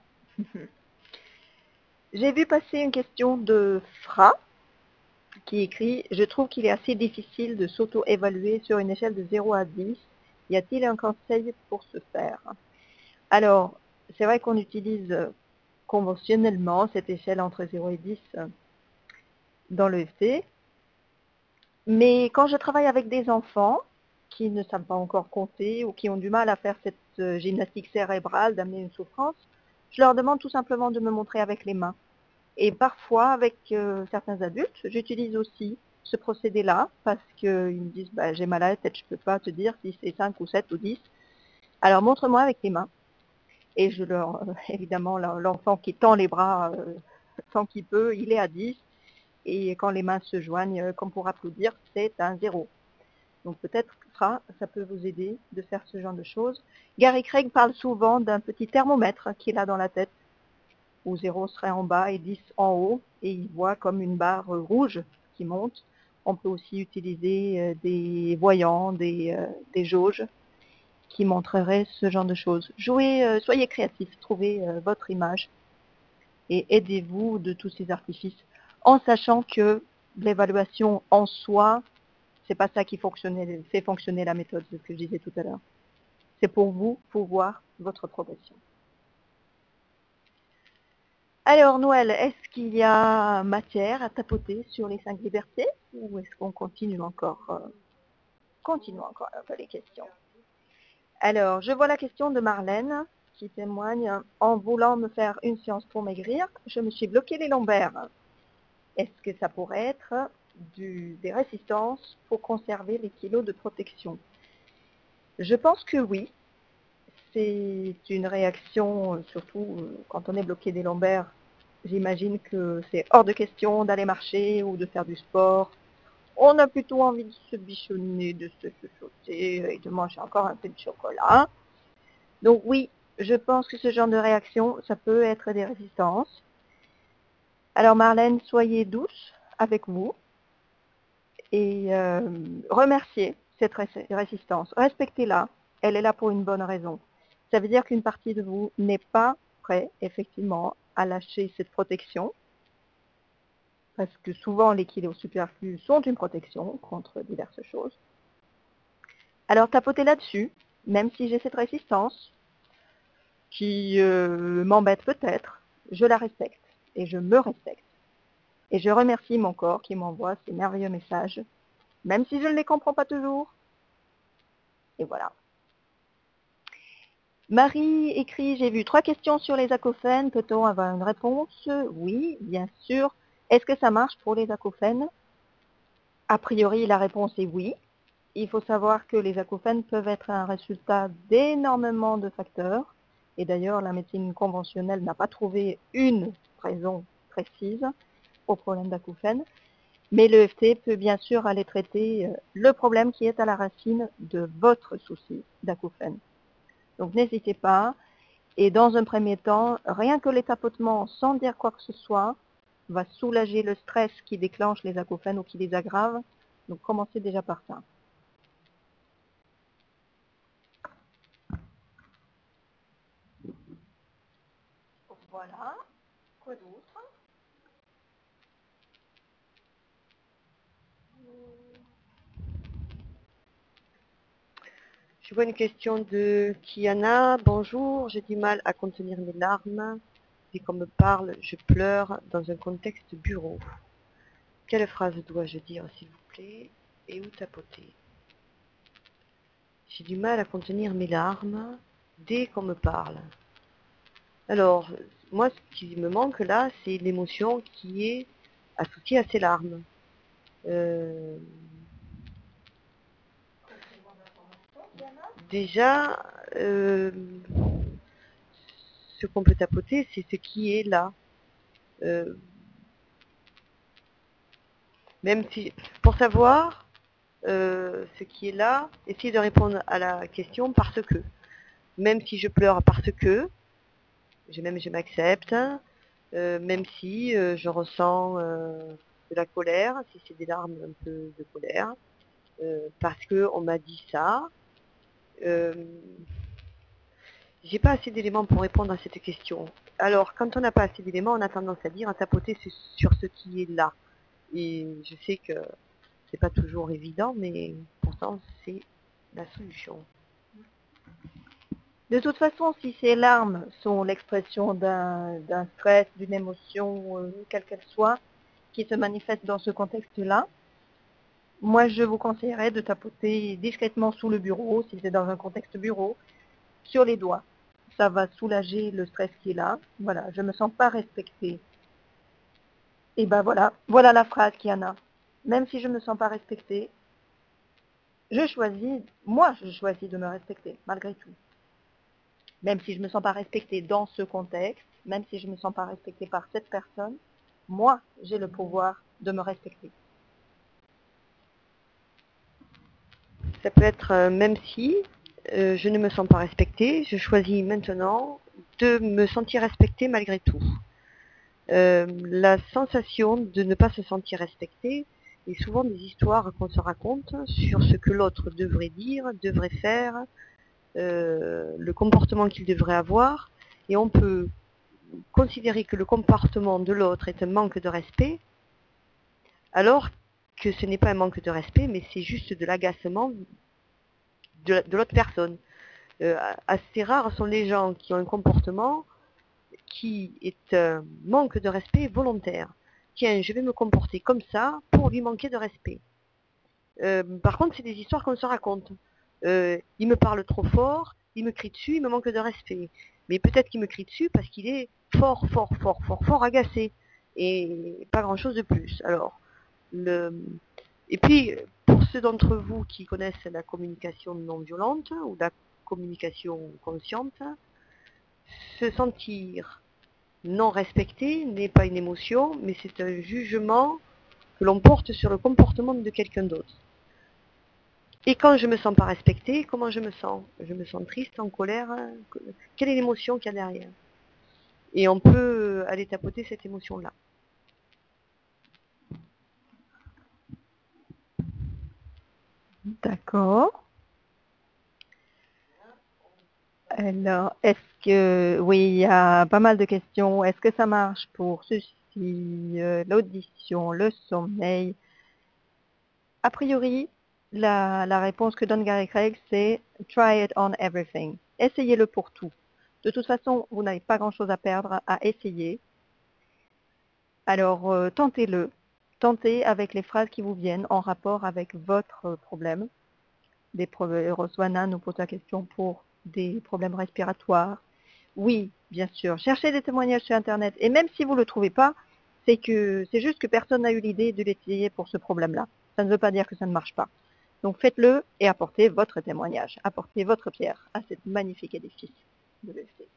S1: J'ai vu passer une question de Fra qui écrit « Je trouve qu'il est assez difficile de s'auto-évaluer sur une échelle de zéro à dix. Y a-t-il un conseil pour ce faire ?» Alors, c'est vrai qu'on utilise conventionnellement cette échelle entre zéro et dix dans le F T. Mais quand je travaille avec des enfants qui ne savent pas encore compter ou qui ont du mal à faire cette gymnastique cérébrale d'amener une souffrance, je leur demande tout simplement de me montrer avec les mains. Et parfois, avec euh, certains adultes, j'utilise aussi ce procédé-là parce qu'ils me disent bah, « j'ai mal à la tête, je ne peux pas te dire si c'est cinq ou sept ou dix. » Alors montre-moi avec les mains. Et je leur, euh, évidemment, l'enfant qui tend les bras euh, tant qu'il peut, il est à dix. Et quand les mains se joignent, comme pour applaudir, c'est un zéro. Donc peut-être que ça, ça peut vous aider de faire ce genre de choses. Gary Craig parle souvent d'un petit thermomètre qu'il a dans la tête, où zéro serait en bas et dix en haut, et il voit comme une barre rouge qui monte. On peut aussi utiliser des voyants, des, euh, des jauges qui montreraient ce genre de choses. Jouez, euh, soyez créatifs, trouvez euh, votre image et aidez-vous de tous ces artifices en sachant que l'évaluation en soi, c'est pas ça qui fonctionne, fait fonctionner la méthode, c'est ce que je disais tout à l'heure. C'est pour vous, pour voir votre progression. Alors Noël, est-ce qu'il y a matière à tapoter sur les cinq libertés ou est-ce qu'on continue encore euh, Continue encore un peu les questions. Alors, je vois la question de Marlène qui témoigne « En voulant me faire une séance pour maigrir, je me suis bloqué les lombaires. Est-ce que ça pourrait être du, des résistances pour conserver les kilos de protection ?» Je pense que oui. C'est une réaction, surtout quand on est bloqué des lombaires. J'imagine que c'est hors de question d'aller marcher ou de faire du sport. On a plutôt envie de se bichonner, de se chuchoter et de manger encore un peu de chocolat. Donc oui, je pense que ce genre de réaction, ça peut être des résistances. Alors Marlène, soyez douce avec vous et euh, remerciez cette résistance. Respectez-la, elle est là pour une bonne raison. Ça veut dire qu'une partie de vous n'est pas prêt, effectivement, à lâcher cette protection, parce que souvent les kilos superflus sont une protection contre diverses choses. Alors tapotez là-dessus, même si j'ai cette résistance, qui euh, m'embête peut-être, je la respecte, et je me respecte. Et je remercie mon corps qui m'envoie ces merveilleux messages, même si je ne les comprends pas toujours. Et voilà. Marie écrit, j'ai vu trois questions sur les acouphènes, peut-on avoir une réponse? Oui, bien sûr. Est-ce que ça marche pour les acouphènes? A priori, la réponse est oui. Il faut savoir que les acouphènes peuvent être un résultat d'énormément de facteurs. Et d'ailleurs, la médecine conventionnelle n'a pas trouvé une raison précise au problème d'acouphènes. Mais l'E F T peut bien sûr aller traiter le problème qui est à la racine de votre souci d'acouphènes. Donc n'hésitez pas. Et dans un premier temps, rien que les tapotements, sans dire quoi que ce soit, va soulager le stress qui déclenche les acouphènes ou qui les aggrave. Donc commencez déjà par ça. Voilà. Quoi d'autre?
S2: Je vois une question de Kiana. Bonjour, j'ai du mal à contenir mes larmes. Dès qu'on me parle, je pleure dans un contexte bureau. Quelle phrase dois-je dire, s'il vous plaît, et où tapoter? J'ai du mal à contenir mes larmes dès qu'on me parle. Alors, moi, ce qui me manque là, c'est l'émotion qui est associée à ces larmes. Euh... Déjà, euh... ce qu'on peut tapoter, c'est ce qui est là. Euh... Même si, pour savoir euh, ce qui est là, essayez de répondre à la question parce que. Même si je pleure parce que, je, même je m'accepte, euh, même si euh, je ressens euh, de la colère, si c'est des larmes un peu de colère, euh, parce qu'on m'a dit ça. Euh, j'ai pas assez d'éléments pour répondre à cette question. Alors, quand on n'a pas assez d'éléments, on a tendance à dire, à tapoter sur ce qui est là. Et je sais que c'est pas toujours évident, mais pourtant c'est la solution.
S1: De toute façon, si ces larmes sont l'expression d'un stress, d'une émotion, euh, quelle qu'elle soit, qui se manifeste dans ce contexte-là, moi je vous conseillerais de tapoter discrètement sous le bureau, si c'est dans un contexte bureau, sur les doigts. Ça va soulager le stress qui est là. Voilà, je ne me sens pas respectée. Et ben voilà, voilà la phrase qu'il y en a. Même si je ne me sens pas respectée, je choisis, moi je choisis de me respecter, malgré tout. Même si je ne me sens pas respectée dans ce contexte, même si je ne me sens pas respectée par cette personne, moi, j'ai le pouvoir de me respecter.
S2: Ça peut être euh, même si euh, je ne me sens pas respectée, je choisis maintenant de me sentir respectée malgré tout. Euh, la sensation de ne pas se sentir respectée est souvent des histoires qu'on se raconte sur ce que l'autre devrait dire, devrait faire, euh, le comportement qu'il devrait avoir, et on peut considérer que le comportement de l'autre est un manque de respect, alors que ce n'est pas un manque de respect, mais c'est juste de l'agacement de, de l'autre personne. Euh, assez rares sont les gens qui ont un comportement qui est un manque de respect volontaire. Tiens, je vais me comporter comme ça pour lui manquer de respect. Euh, par contre, c'est des histoires qu'on se raconte. Euh, il me parle trop fort, il me crie dessus, il me manque de respect. Mais peut-être qu'il me crie dessus parce qu'il est fort, fort, fort, fort, fort agacé. Et pas grand-chose de plus. Alors, le... Et puis, pour ceux d'entre vous qui connaissent la communication non violente ou la communication consciente, se sentir non respecté n'est pas une émotion, mais c'est un jugement que l'on porte sur le comportement de quelqu'un d'autre. Et quand je me sens pas respectée, comment je me sens? Je me sens triste, en colère. Quelle est l'émotion qu'il y a derrière? Et on peut aller tapoter cette émotion-là.
S1: D'accord. Alors, est-ce que, oui, il y a pas mal de questions. Est-ce que ça marche pour ceci, euh, l'audition, le sommeil? A priori, la, la réponse que donne Gary Craig, c'est try it on everything. Essayez-le pour tout. De toute façon, vous n'avez pas grand-chose à perdre à essayer. Alors, euh, tentez-le. Tentez avec les phrases qui vous viennent en rapport avec votre problème. Des problèmes, Roswana nous pose la question pour des problèmes respiratoires. Oui, bien sûr. Cherchez des témoignages sur Internet. Et même si vous ne le trouvez pas, c'est que c'est juste que personne n'a eu l'idée de l'essayer pour ce problème-là. Ça ne veut pas dire que ça ne marche pas. Donc faites-le et apportez votre témoignage. Apportez votre pierre à cette magnifique édifice de l'E F C.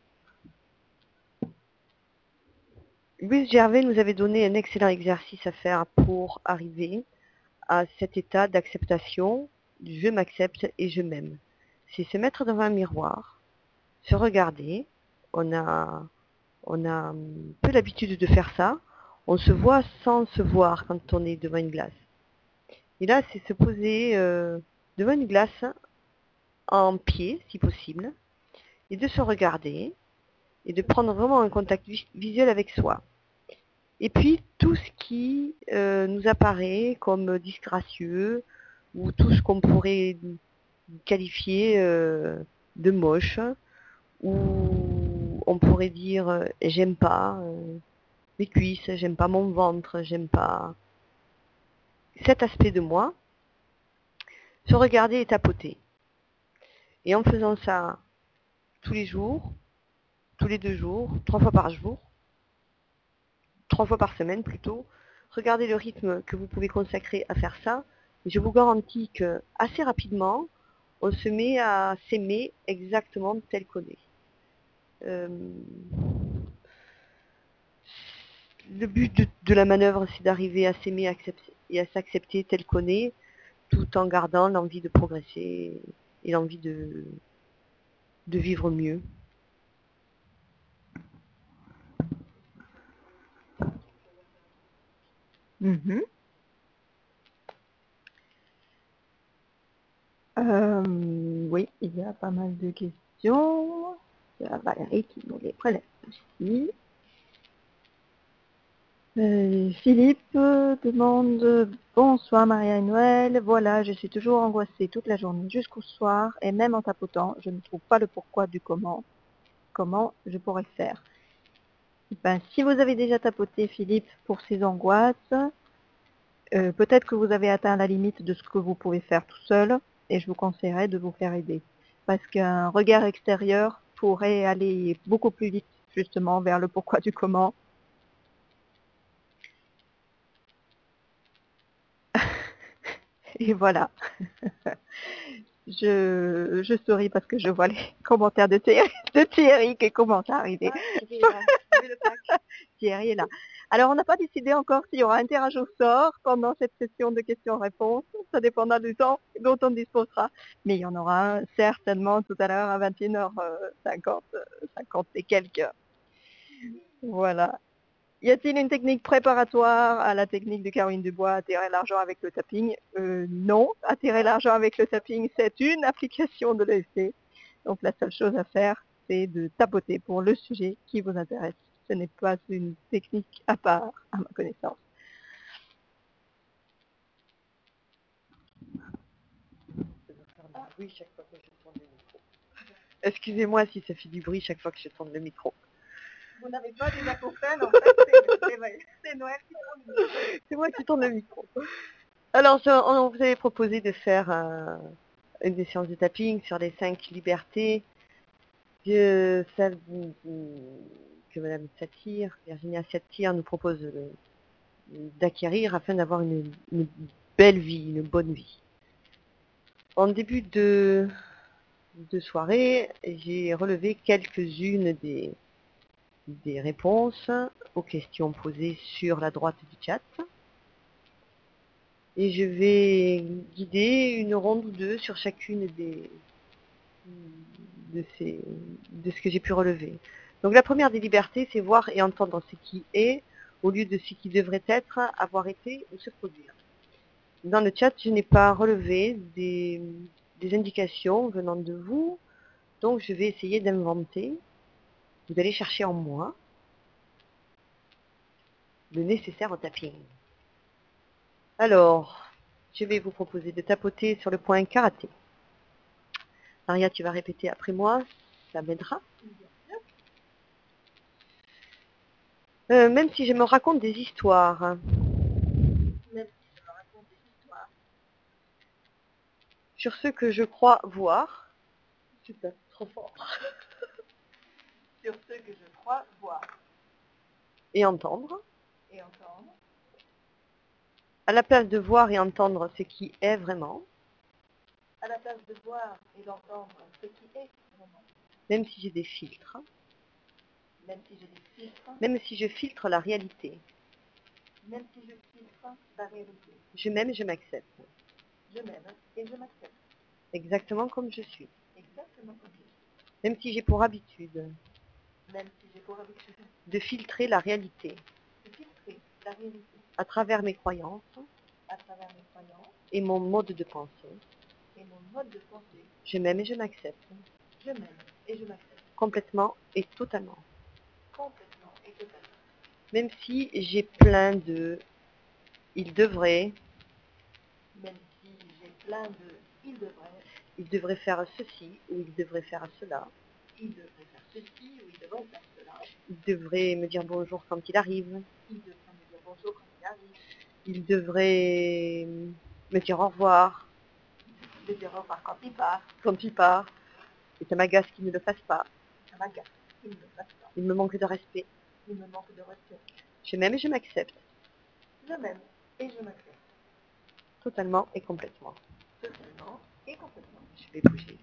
S2: Louise Gervais nous avait donné un excellent exercice à faire pour arriver à cet état d'acceptation, je m'accepte et je m'aime. C'est se mettre devant un miroir, se regarder. On a, on a un peu l'habitude de faire ça. On se voit sans se voir quand on est devant une glace. Et là, c'est se poser euh, devant une glace en pied, si possible, et de se regarder et de prendre vraiment un contact visuel avec soi. Et puis, tout ce qui euh, nous apparaît comme disgracieux, ou tout ce qu'on pourrait qualifier euh, de moche, ou on pourrait dire euh, j'aime pas euh, mes cuisses, j'aime pas mon ventre, j'aime pas cet aspect de moi, se regarder et tapoter. Et en faisant ça tous les jours, tous les deux jours, trois fois par jour, trois fois par semaine plutôt, regardez le rythme que vous pouvez consacrer à faire ça, et je vous garantis que assez rapidement, on se met à s'aimer exactement tel qu'on est. Euh, le but de, de la manœuvre, c'est d'arriver à s'aimer et à s'accepter tel qu'on est, tout en gardant l'envie de progresser et l'envie de, de vivre mieux.
S1: Mm-hmm. Euh, oui, il y a pas mal de questions. Il y a Valérie qui nous les prélève aussi. Euh, Philippe euh, demande « Bonsoir Maria et Noël, voilà, je suis toujours angoissée toute la journée jusqu'au soir et même en tapotant, je ne trouve pas le pourquoi du comment. Comment je pourrais faire ?» Ben, si vous avez déjà tapoté Philippe pour ces angoisses, euh, peut-être que vous avez atteint la limite de ce que vous pouvez faire tout seul et je vous conseillerais de vous faire aider. Parce qu'un regard extérieur pourrait aller beaucoup plus vite justement vers le pourquoi du comment. Et voilà. je, je souris parce que je vois les commentaires de Thierry, de Thierry qui commencent à arriver. Ah, Thierry est là. Alors, on n'a pas décidé encore s'il y aura un tirage au sort pendant cette session de questions-réponses. Ça dépendra du temps dont on disposera. Mais il y en aura un certainement tout à l'heure à vingt et une heures cinquante, cinquante et quelques. Voilà. Y a-t-il une technique préparatoire à la technique de Caroline Dubois, attirer l'argent avec le tapping? euh, Non, attirer l'argent avec le tapping, c'est une application de l'E F C. Donc la seule chose à faire, c'est de tapoter pour le sujet qui vous intéresse. Ce n'est pas une technique à part, à ma connaissance.
S2: Oui, chaque fois que je tourne le micro. Excusez-moi si ça fait du bruit chaque fois que je tourne le micro.
S1: Vous n'avez pas des acouphènes, en fait, c'est Noël qui tourne le micro.
S2: C'est moi qui tourne le micro. Alors, on vous avait proposé de faire euh, une des séances de tapping sur les cinq libertés, que celle que Madame Satir, Virginia Satir nous propose d'acquérir afin d'avoir une, une belle vie, une bonne vie. En début de, de soirée, j'ai relevé quelques-unes des, des réponses aux questions posées sur la droite du chat. Et je vais guider une ronde ou deux sur chacune des, de, ces, de ce que j'ai pu relever. Donc la première des libertés, c'est voir et entendre ce qui est, au lieu de ce qui devrait être, avoir été ou se produire. Dans le chat, je n'ai pas relevé des, des indications venant de vous, Donc je vais essayer d'inventer. Vous allez chercher en moi le nécessaire au tapping. Alors, je vais vous proposer de tapoter sur le point karaté. Maria, tu vas répéter après moi, ça m'aidera. Euh, même si je me raconte des histoires.
S1: Même si je me raconte des histoires.
S2: Sur ce que je crois voir. Super, trop fort.
S1: Sur ce que je crois voir.
S2: Et entendre.
S1: Et entendre.
S2: À la place de voir et entendre ce qui est vraiment.
S1: À la place de voir et d'entendre ce qui est vraiment.
S2: Même si j'ai des filtres.
S1: Même si j'ai des filtres.
S2: Même si je filtre la réalité.
S1: Même si je filtre la réalité.
S2: Je m'aime et je m'accepte.
S1: Je m'aime et je m'accepte.
S2: Exactement comme je suis.
S1: Exactement comme je suis.
S2: Même si j'ai pour habitude.
S1: Même si j'ai pour habitude.
S2: De filtrer la réalité.
S1: De filtrer la réalité.
S2: À travers mes croyances.
S1: À travers mes croyances.
S2: Et mon mode de pensée.
S1: Et mon mode de pensée.
S2: Je m'aime et je m'accepte.
S1: Je m'aime et je m'accepte.
S2: Complètement et totalement.
S1: Complètement et totalement.
S2: Même si j'ai plein de il devrait.
S1: Même si j'ai plein de il devrait.
S2: Il devrait faire ceci ou il devrait faire cela.
S1: Il devrait faire ceci ou il devrait faire cela.
S2: Il devrait me dire bonjour quand il arrive.
S1: Il devrait me dire bonjour quand il arrive.
S2: Il devrait me dire au revoir.
S1: Me dire au revoir quand il part.
S2: Quand il part. Et ça m'agace qu'il ne le fasse pas.
S1: Ça m'agace qu'il ne le fasse pas.
S2: Il me manque de respect.
S1: Il me manque de respect.
S2: Je m'aime et je m'accepte.
S1: Je m'aime et je m'accepte.
S2: Totalement et complètement.
S1: Totalement et complètement.
S2: Je vais bouger.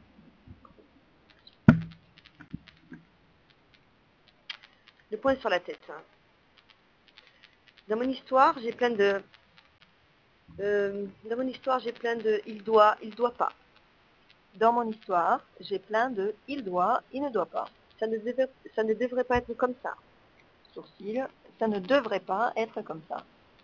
S2: Le point sur la tête. Dans mon histoire, j'ai plein de... Euh, dans mon histoire, j'ai plein de il doit, il doit pas.
S1: Dans mon histoire, j'ai plein de il doit, il ne doit pas.
S2: Ça ne, devait, ça ne devrait pas être comme ça.
S1: Sourcil, ça ne devrait pas être comme ça.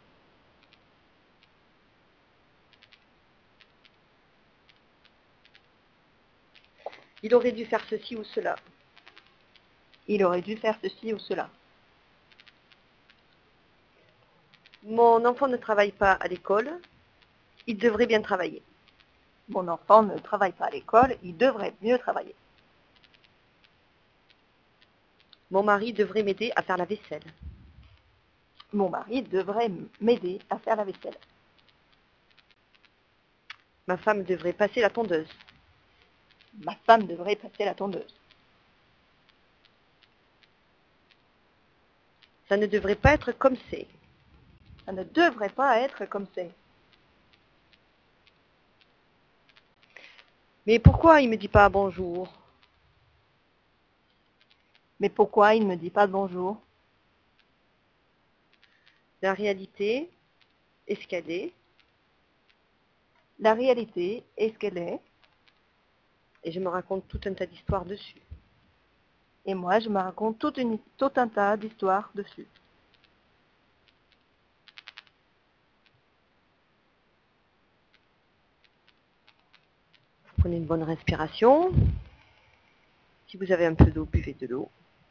S2: Il aurait dû faire ceci ou cela.
S1: Il aurait dû faire ceci ou cela.
S2: Mon enfant ne travaille pas à l'école. Il devrait bien travailler.
S1: Mon enfant ne travaille pas à l'école, il devrait mieux travailler.
S2: Mon mari devrait m'aider à faire la vaisselle.
S1: Mon mari devrait m'aider à faire la vaisselle.
S2: Ma femme devrait passer la tondeuse.
S1: Ma femme devrait passer la tondeuse.
S2: Ça ne devrait pas être comme c'est.
S1: Ça ne devrait pas être comme c'est.
S2: Mais pourquoi il ne me dit pas bonjour?
S1: Mais pourquoi il ne me dit pas bonjour?
S2: La réalité est ce qu'elle est.
S1: La réalité est ce qu'elle est.
S2: Et je me raconte tout un tas d'histoires dessus.
S1: Et moi, je me raconte tout, une, tout un tas d'histoires dessus.
S2: Prenez une bonne respiration. Si vous avez un peu d'eau, buvez de l'eau.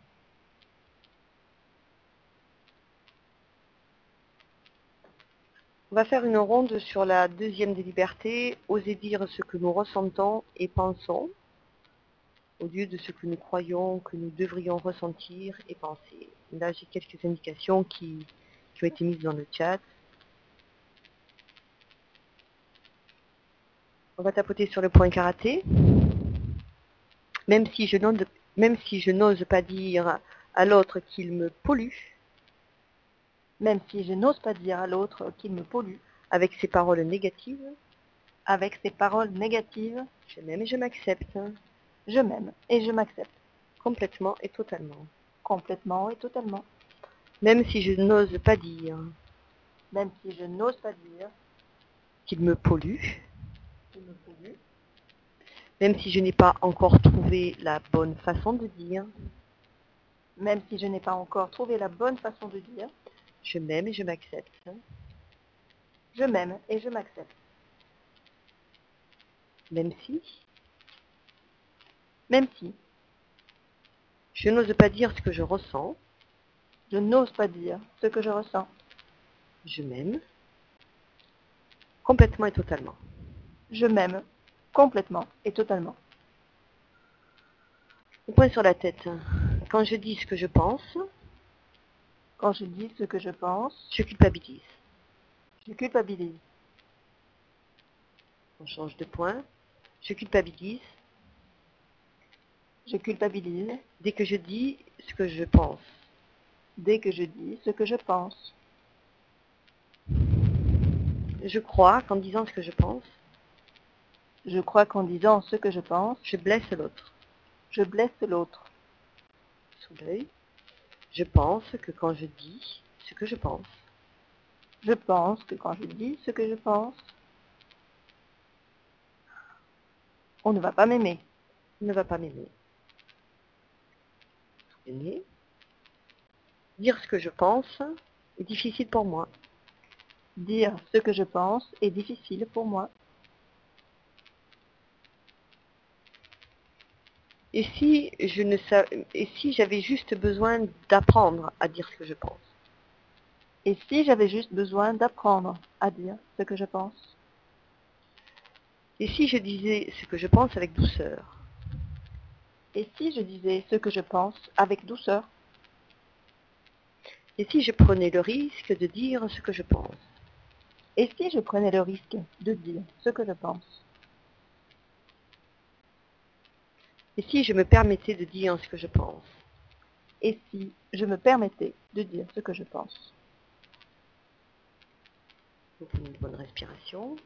S2: On va faire une ronde sur la deuxième des libertés, oser dire ce que nous ressentons et pensons, au lieu de ce que nous croyons que nous devrions ressentir et penser. Là, j'ai quelques indications qui, qui ont été mises dans le chat. On va tapoter sur le point karaté. Même si je n'ose, même si je n'ose pas dire à l'autre qu'il me pollue,
S1: Même si je n'ose pas dire à l'autre qu'il me pollue,
S2: avec ses paroles négatives,
S1: avec ses paroles négatives,
S2: je m'aime et je m'accepte.
S1: Je m'aime et je m'accepte.
S2: Complètement et totalement.
S1: Complètement et totalement.
S2: Même si je n'ose pas dire
S1: Même si je n'ose pas dire
S2: qu'il me pollue,
S1: qu'il me pollue,
S2: même si je n'ai pas encore trouvé la bonne façon de dire,
S1: même si je n'ai pas encore trouvé la bonne façon de dire,
S2: je m'aime et je m'accepte.
S1: Je m'aime et je m'accepte.
S2: Même si
S1: Même si.
S2: Je n'ose pas dire ce que je ressens.
S1: Je n'ose pas dire ce que je ressens.
S2: Je m'aime. Complètement et totalement.
S1: Je m'aime complètement et totalement.
S2: Le point sur la tête. Quand je dis ce que je pense,
S1: Quand je dis ce que je pense,
S2: je culpabilise.
S1: je culpabilise.
S2: On change de point. Je culpabilise.
S1: Je culpabilise
S2: Dès que je dis ce que je pense.
S1: dès que je dis ce que je pense.
S2: Je crois qu'en disant ce que je pense,
S1: Je crois qu'en disant ce que je pense,
S2: je blesse l'autre.
S1: je blesse l'autre.
S2: Sous l'œil. Je pense que quand je dis ce que je pense,
S1: Je pense que quand je dis ce que je pense, on ne va pas m'aimer.
S2: il ne va pas m'aimer. Aimer. Dire ce que je pense est difficile pour moi.
S1: Dire ce que je pense est difficile pour moi.
S2: Et si je ne sa... et si j'avais juste besoin d'apprendre à dire ce que je pense?
S1: Et si j'avais juste besoin d'apprendre à dire ce que je pense?
S2: Et si je disais ce que je pense avec douceur?
S1: Et si je disais ce que je pense avec douceur?
S2: Et si je prenais le risque de dire ce que je pense?
S1: Et si je prenais le risque de dire ce que je pense?
S2: Et si je me permettais de dire ce que je pense?
S1: Et si je me permettais de dire ce que je pense?
S2: Vous prenez une bonne respiration.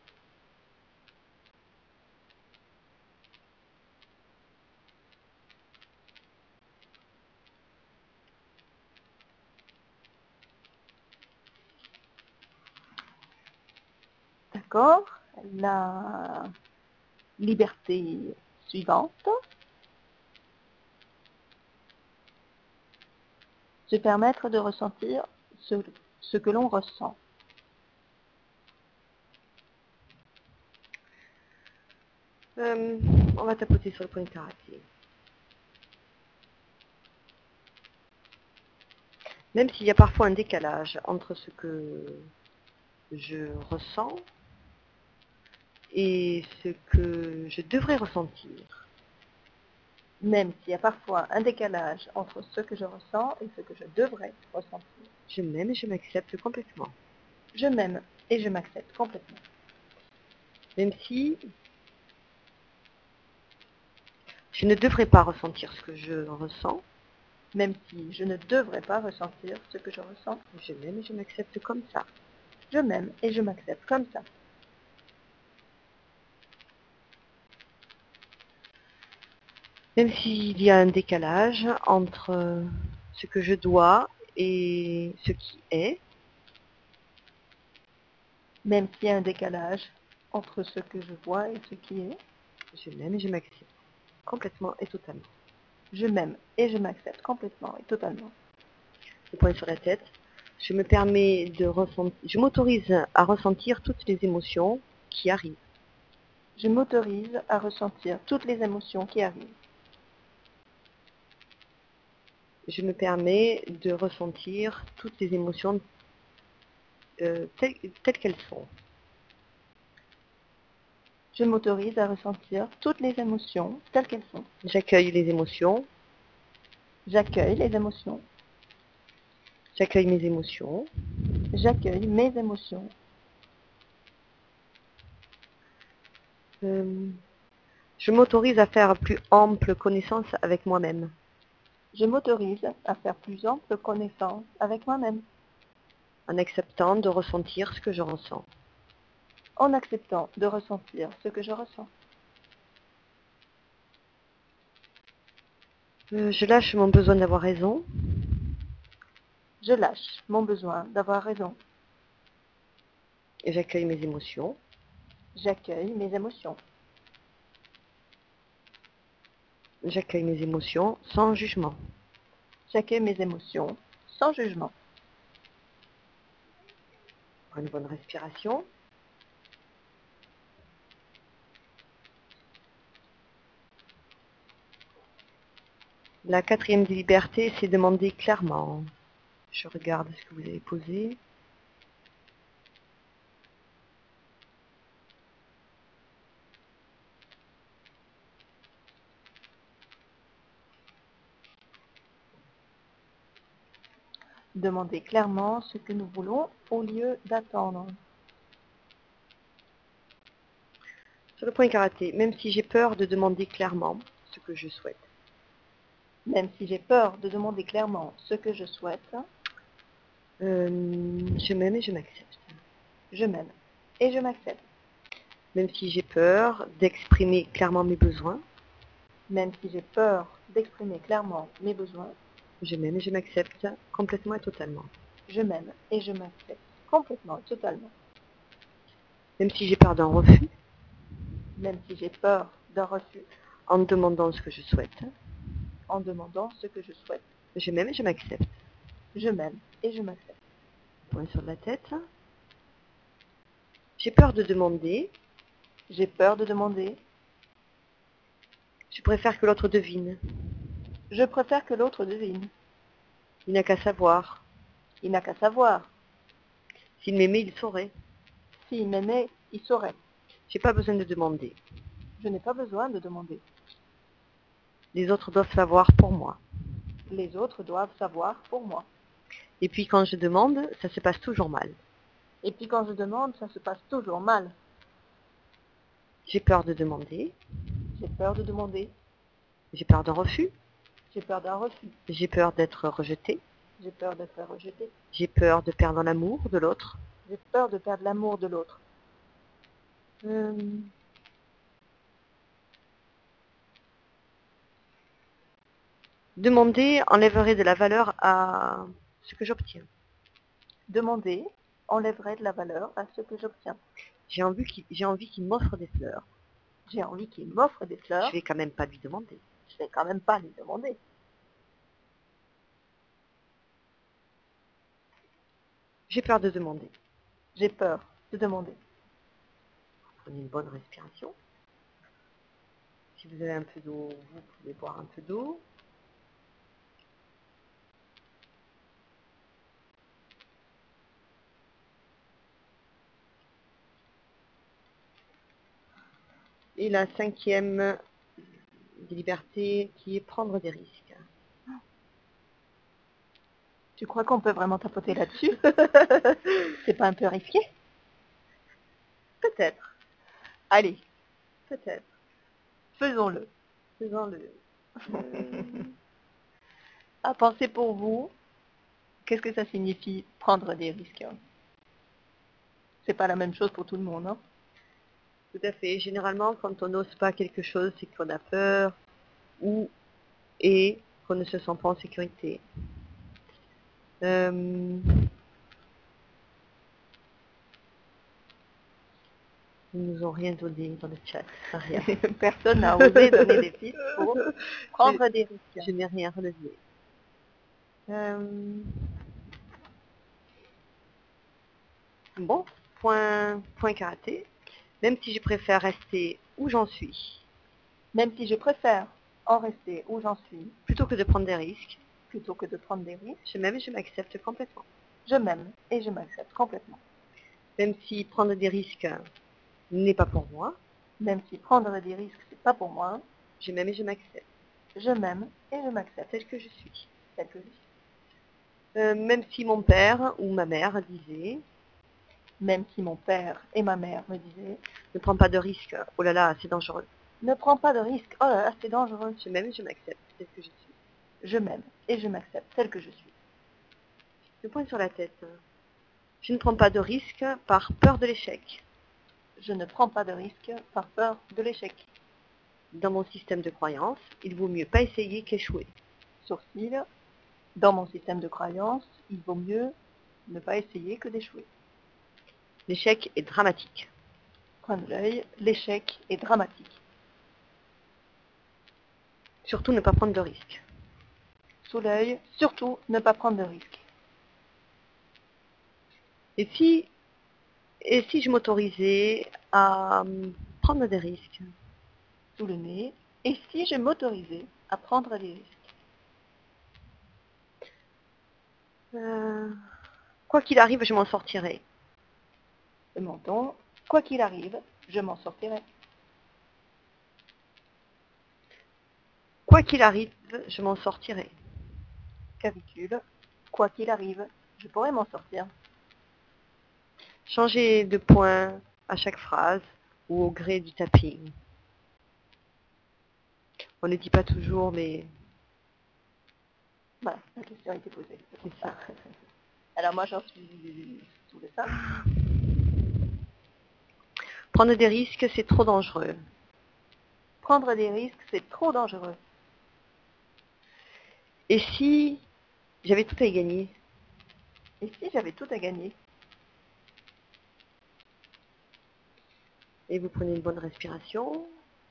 S1: D'accord. La liberté suivante. Se permettre de ressentir ce, ce que l'on ressent.
S2: Euh, on va tapoter sur le point de karaté. Même s'il y a parfois un décalage entre ce que je ressens et ce que je devrais ressentir.
S1: Même s'il y a parfois un décalage entre ce que je ressens et ce que je devrais ressentir.
S2: Je m'aime et je m'accepte complètement.
S1: Je m'aime et je m'accepte complètement.
S2: Même si je ne devrais pas ressentir ce que je ressens,
S1: Même si je ne devrais pas ressentir ce que je ressens,
S2: je m'aime et je m'accepte comme ça.
S1: je m'aime et je m'accepte comme ça.
S2: Même s'il y a un décalage entre ce que je dois et ce qui est,
S1: Même s'il y a un décalage entre ce que je vois et ce qui est,
S2: je m'aime et je m'accepte complètement et totalement.
S1: je m'aime et je m'accepte complètement et totalement.
S2: Le point sur la tête. Je me permets de ressentir, je m'autorise à ressentir toutes les émotions qui arrivent.
S1: Je m'autorise à ressentir toutes les émotions qui arrivent.
S2: Je me permets de ressentir toutes les émotions euh, telles, telles qu'elles sont.
S1: Je m'autorise à ressentir toutes les émotions telles qu'elles sont.
S2: J'accueille les émotions.
S1: J'accueille les émotions.
S2: J'accueille mes émotions.
S1: J'accueille mes émotions.
S2: Euh, je m'autorise à faire plus ample connaissance avec moi-même.
S1: Je m'autorise à faire plus ample connaissance avec moi-même.
S2: En acceptant de ressentir ce que je ressens.
S1: En acceptant de ressentir ce que je ressens.
S2: Euh, je lâche mon besoin d'avoir raison.
S1: Je lâche mon besoin d'avoir raison.
S2: Et j'accueille mes émotions.
S1: J'accueille mes émotions.
S2: J'accueille mes émotions sans jugement.
S1: J'accueille mes émotions sans jugement.
S2: Prends une bonne respiration. La quatrième des libertés, c'est demander clairement. Je regarde ce que vous avez posé.
S1: Demander clairement ce que nous voulons au lieu d'attendre.
S2: Sur le point karaté, même si j'ai peur de demander clairement ce que je souhaite.
S1: Même si j'ai peur de demander clairement ce que je souhaite,
S2: euh, je m'aime et je m'accepte.
S1: Je m'aime et je m'accepte.
S2: Même si j'ai peur d'exprimer clairement mes besoins,
S1: Même si j'ai peur d'exprimer clairement mes besoins,
S2: je m'aime et je m'accepte complètement et totalement.
S1: Je m'aime et je m'accepte complètement et totalement.
S2: Même si j'ai peur d'un refus,
S1: Même si j'ai peur d'un refus,
S2: en demandant ce que je souhaite,
S1: en demandant ce que je souhaite,
S2: je m'aime et je m'accepte.
S1: Je m'aime et je m'accepte.
S2: Point sur la tête. J'ai peur de demander.
S1: J'ai peur de demander.
S2: Je préfère que l'autre devine.
S1: Je préfère que l'autre devine.
S2: Il n'a qu'à savoir.
S1: Il n'a qu'à savoir.
S2: S'il m'aimait, il saurait.
S1: S'il m'aimait, il saurait.
S2: J'ai pas besoin de demander.
S1: Je n'ai pas besoin de demander.
S2: Les autres doivent savoir pour moi.
S1: Les autres doivent savoir pour moi.
S2: Et puis quand je demande, ça se passe toujours mal.
S1: Et puis quand je demande, ça se passe toujours mal.
S2: J'ai peur de demander.
S1: J'ai peur de demander.
S2: J'ai peur d'un refus.
S1: J'ai peur d'un refus.
S2: J'ai peur d'être rejeté.
S1: J'ai peur d'être rejeté.
S2: J'ai peur de perdre l'amour de l'autre.
S1: J'ai peur de perdre l'amour de l'autre.
S2: Euh... Demander enlèverait de la valeur à ce que j'obtiens.
S1: Demander enlèverait de la valeur à ce que j'obtiens.
S2: J'ai envie qu'il, j'ai envie qu'il m'offre des fleurs.
S1: J'ai envie qu'il m'offre des fleurs.
S2: Je vais quand même pas lui demander.
S1: Je vais quand même pas lui demander.
S2: J'ai peur de demander.
S1: J'ai peur de demander.
S2: Prenez une bonne respiration. Si vous avez un peu d'eau, vous pouvez boire un peu d'eau. Et la cinquième des libertés qui est prendre des risques.
S1: Tu crois qu'on peut vraiment tapoter là-dessus? C'est pas un peu risqué?
S2: Peut-être.
S1: Allez,
S2: Peut-être.
S1: faisons-le.
S2: Faisons-le.
S1: À penser pour vous, qu'est-ce que ça signifie prendre des risques? C'est pas la même chose pour tout le monde, hein?
S2: Tout à fait. Généralement, quand on n'ose pas quelque chose, c'est qu'on a peur ou et qu'on ne se sent pas en sécurité. Euh... Ils nous ont rien donné dans le chat. Rien.
S1: Personne n'a osé donner des pistes pour prendre des risques.
S2: Je n'ai rien relevé. Euh... Bon, point, point karaté. Même si je préfère rester où j'en suis.
S1: Même si je préfère en rester où j'en suis.
S2: Plutôt que de prendre des risques.
S1: Plutôt que de prendre des risques.
S2: Je m'aime et je m'accepte complètement.
S1: Je m'aime et je m'accepte complètement.
S2: Même si prendre des risques n'est pas pour moi.
S1: Même si prendre des risques, c'est pas pour moi.
S2: Je m'aime et je m'accepte.
S1: Je m'aime et je m'accepte.
S2: Tel que je suis.
S1: Tel que je suis.
S2: Euh, même si mon père ou ma mère disait.
S1: Même si mon père et ma mère me disaient.
S2: Ne prends pas de risques. Oh là là, c'est dangereux.
S1: Ne prends pas de risques. Oh là là, c'est dangereux.
S2: Je m'aime et je m'accepte tel que je suis.
S1: Je m'aime et je m'accepte tel que je suis.
S2: Le point sur la tête. Je ne prends pas de risques par peur de l'échec.
S1: Je ne prends pas de risques par peur de l'échec.
S2: Dans mon système de croyance, il vaut mieux pas essayer qu'échouer.
S1: Sourcil. Dans mon système de croyance, il vaut mieux ne pas essayer que d'échouer.
S2: L'échec est dramatique.
S1: Coin de l'œil, l'échec est dramatique.
S2: Surtout ne pas prendre de risques.
S1: Sous l'œil, surtout ne pas prendre de risques.
S2: Et si, et si je m'autorisais à prendre des risques?
S1: Sous le nez, et si je m'autorisais à prendre des risques?
S2: Euh, quoi qu'il arrive, je m'en sortirai.
S1: Le menton. Quoi qu'il arrive, je m'en sortirai.
S2: Quoi qu'il arrive, je m'en sortirai.
S1: Clavicule. Quoi qu'il arrive, je pourrai m'en sortir.
S2: Changer de point à chaque phrase ou au gré du tapping. On ne dit pas toujours, mais
S1: Voilà, la question a été posée.
S2: c'est ça.
S1: Alors moi, j'en suis tout de ça.
S2: Prendre des risques, c'est trop dangereux.
S1: Prendre des risques, c'est trop dangereux.
S2: Et si j'avais tout à y gagner?
S1: Et si j'avais tout à gagner?
S2: Et vous prenez une bonne respiration.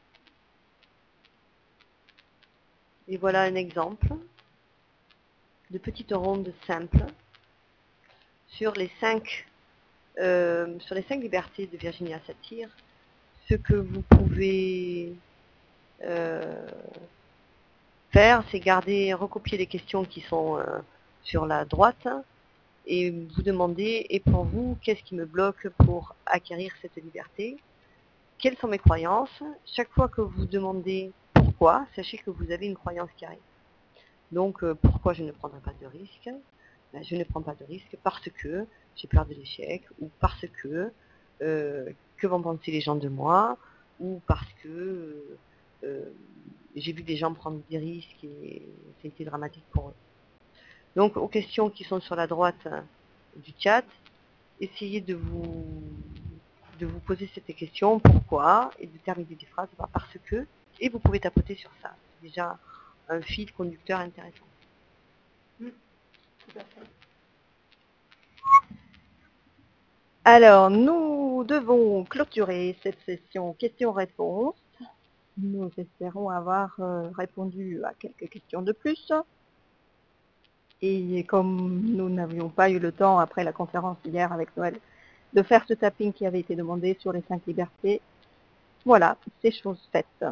S2: Et voilà un exemple de petite ronde simple sur les cinq, euh, sur les cinq libertés de Virginia Satir. Ce que vous pouvez euh, faire, c'est garder, recopier les questions qui sont euh, sur la droite et vous demander, et pour vous, qu'est-ce qui me bloque pour acquérir cette liberté? Quelles sont mes croyances? Chaque fois que vous demandez pourquoi, sachez que vous avez une croyance qui arrive. Donc, euh, pourquoi je ne prendrai pas de risque? Ben, je ne prends pas de risque parce que j'ai peur de l'échec, ou parce que euh, que vont penser les gens de moi, ou parce que euh, euh, j'ai vu des gens prendre des risques et c'était dramatique pour eux. Donc, aux questions qui sont sur la droite du chat, essayez de vous de vous poser cette question, pourquoi, et de terminer des phrases par parce que, et vous pouvez tapoter sur ça. C'est déjà un fil conducteur intéressant.
S1: Mmh, tout à fait. Alors, nous devons clôturer cette session questions-réponses. Nous espérons avoir euh, répondu à quelques questions de plus. Et comme nous n'avions pas eu le temps, après la conférence hier avec Noël, de faire ce tapping qui avait été demandé sur les cinq libertés, voilà, c'est chose faite.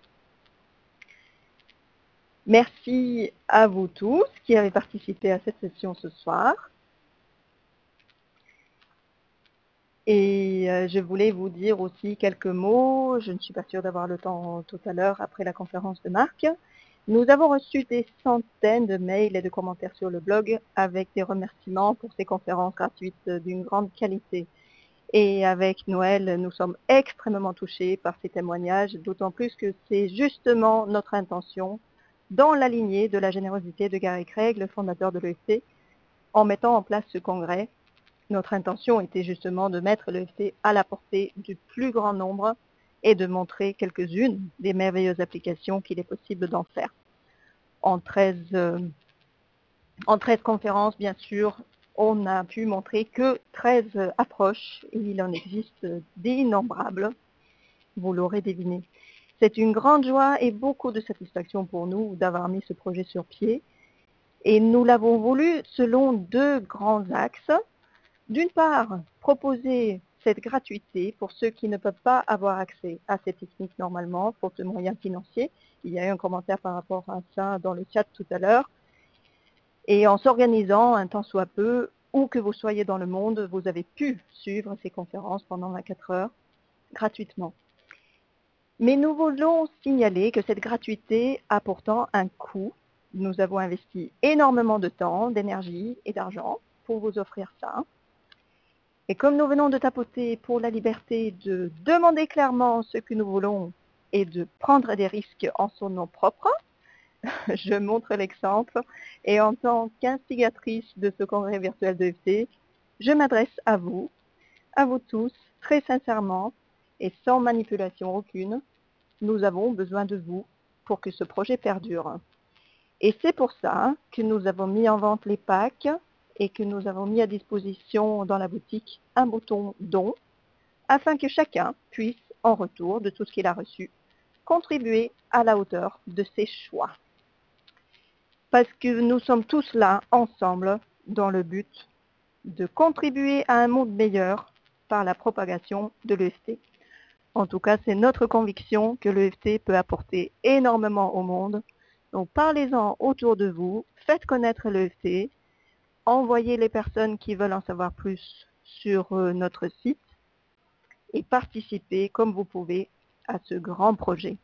S1: Merci à vous tous qui avez participé à cette session ce soir. Et euh, je voulais vous dire aussi quelques mots, je ne suis pas sûre d'avoir le temps tout à l'heure après la conférence de Marc. Nous avons reçu des centaines de mails et de commentaires sur le blog avec des remerciements pour ces conférences gratuites d'une grande qualité. Et avec Noël, nous sommes extrêmement touchés par ces témoignages, d'autant plus que c'est justement notre intention, dans la lignée de la générosité de Gary Craig, le fondateur de l'E F T, en mettant en place ce congrès. Notre intention était justement de mettre l'E F T à la portée du plus grand nombre et de montrer quelques-unes des merveilleuses applications qu'il est possible d'en faire. En treize, euh, en treize conférences, bien sûr, on n'a pu montrer que treize approches, et il en existe d'innombrables, vous l'aurez deviné. C'est une grande joie et beaucoup de satisfaction pour nous d'avoir mis ce projet sur pied. Et nous l'avons voulu selon deux grands axes. D'une part, proposer cette gratuité pour ceux qui ne peuvent pas avoir accès à ces techniques normalement, faute de moyens financiers. Il y a eu un commentaire par rapport à ça dans le chat tout à l'heure. Et en s'organisant un tant soit peu, où que vous soyez dans le monde, vous avez pu suivre ces conférences pendant vingt-quatre heures gratuitement. Mais nous voulons signaler que cette gratuité a pourtant un coût. Nous avons investi énormément de temps, d'énergie et d'argent pour vous offrir ça. Et comme nous venons de tapoter pour la liberté de demander clairement ce que nous voulons et de prendre des risques en son nom propre, je montre l'exemple et en tant qu'instigatrice de ce congrès virtuel de F T, je m'adresse à vous, à vous tous, très sincèrement et sans manipulation aucune. Nous avons besoin de vous pour que ce projet perdure. Et c'est pour ça que nous avons mis en vente les packs et que nous avons mis à disposition dans la boutique un bouton don afin que chacun puisse, en retour de tout ce qu'il a reçu, contribuer à la hauteur de ses choix. Parce que nous sommes tous là, ensemble, dans le but de contribuer à un monde meilleur par la propagation de l'E F T. En tout cas, c'est notre conviction que l'E F T peut apporter énormément au monde. Donc parlez-en autour de vous, faites connaître l'E F T, envoyer les personnes qui veulent en savoir plus sur euh, notre site et participer comme vous pouvez à ce grand projet.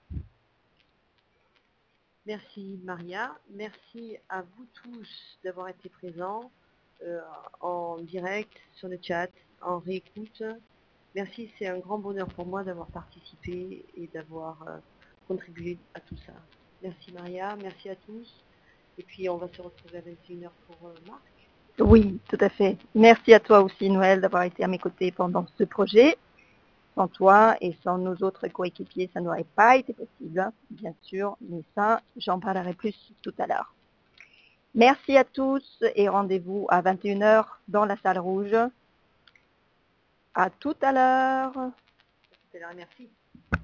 S2: Merci Maria, merci à vous tous d'avoir été présents euh, en direct, sur le chat, en réécoute. Merci, c'est un grand bonheur pour moi d'avoir participé et d'avoir euh, contribué à tout ça. Merci Maria, merci à tous. Et puis on va se retrouver à vingt et une heures pour euh, Marc.
S1: Oui, tout à fait. Merci à toi aussi Noël d'avoir été à mes côtés pendant ce projet. Sans toi et sans nos autres coéquipiers, ça n'aurait pas été possible, bien sûr, mais ça, j'en parlerai plus tout à l'heure. Merci à tous et rendez-vous à vingt et une heures dans la salle rouge. À tout à l'heure.
S2: Merci.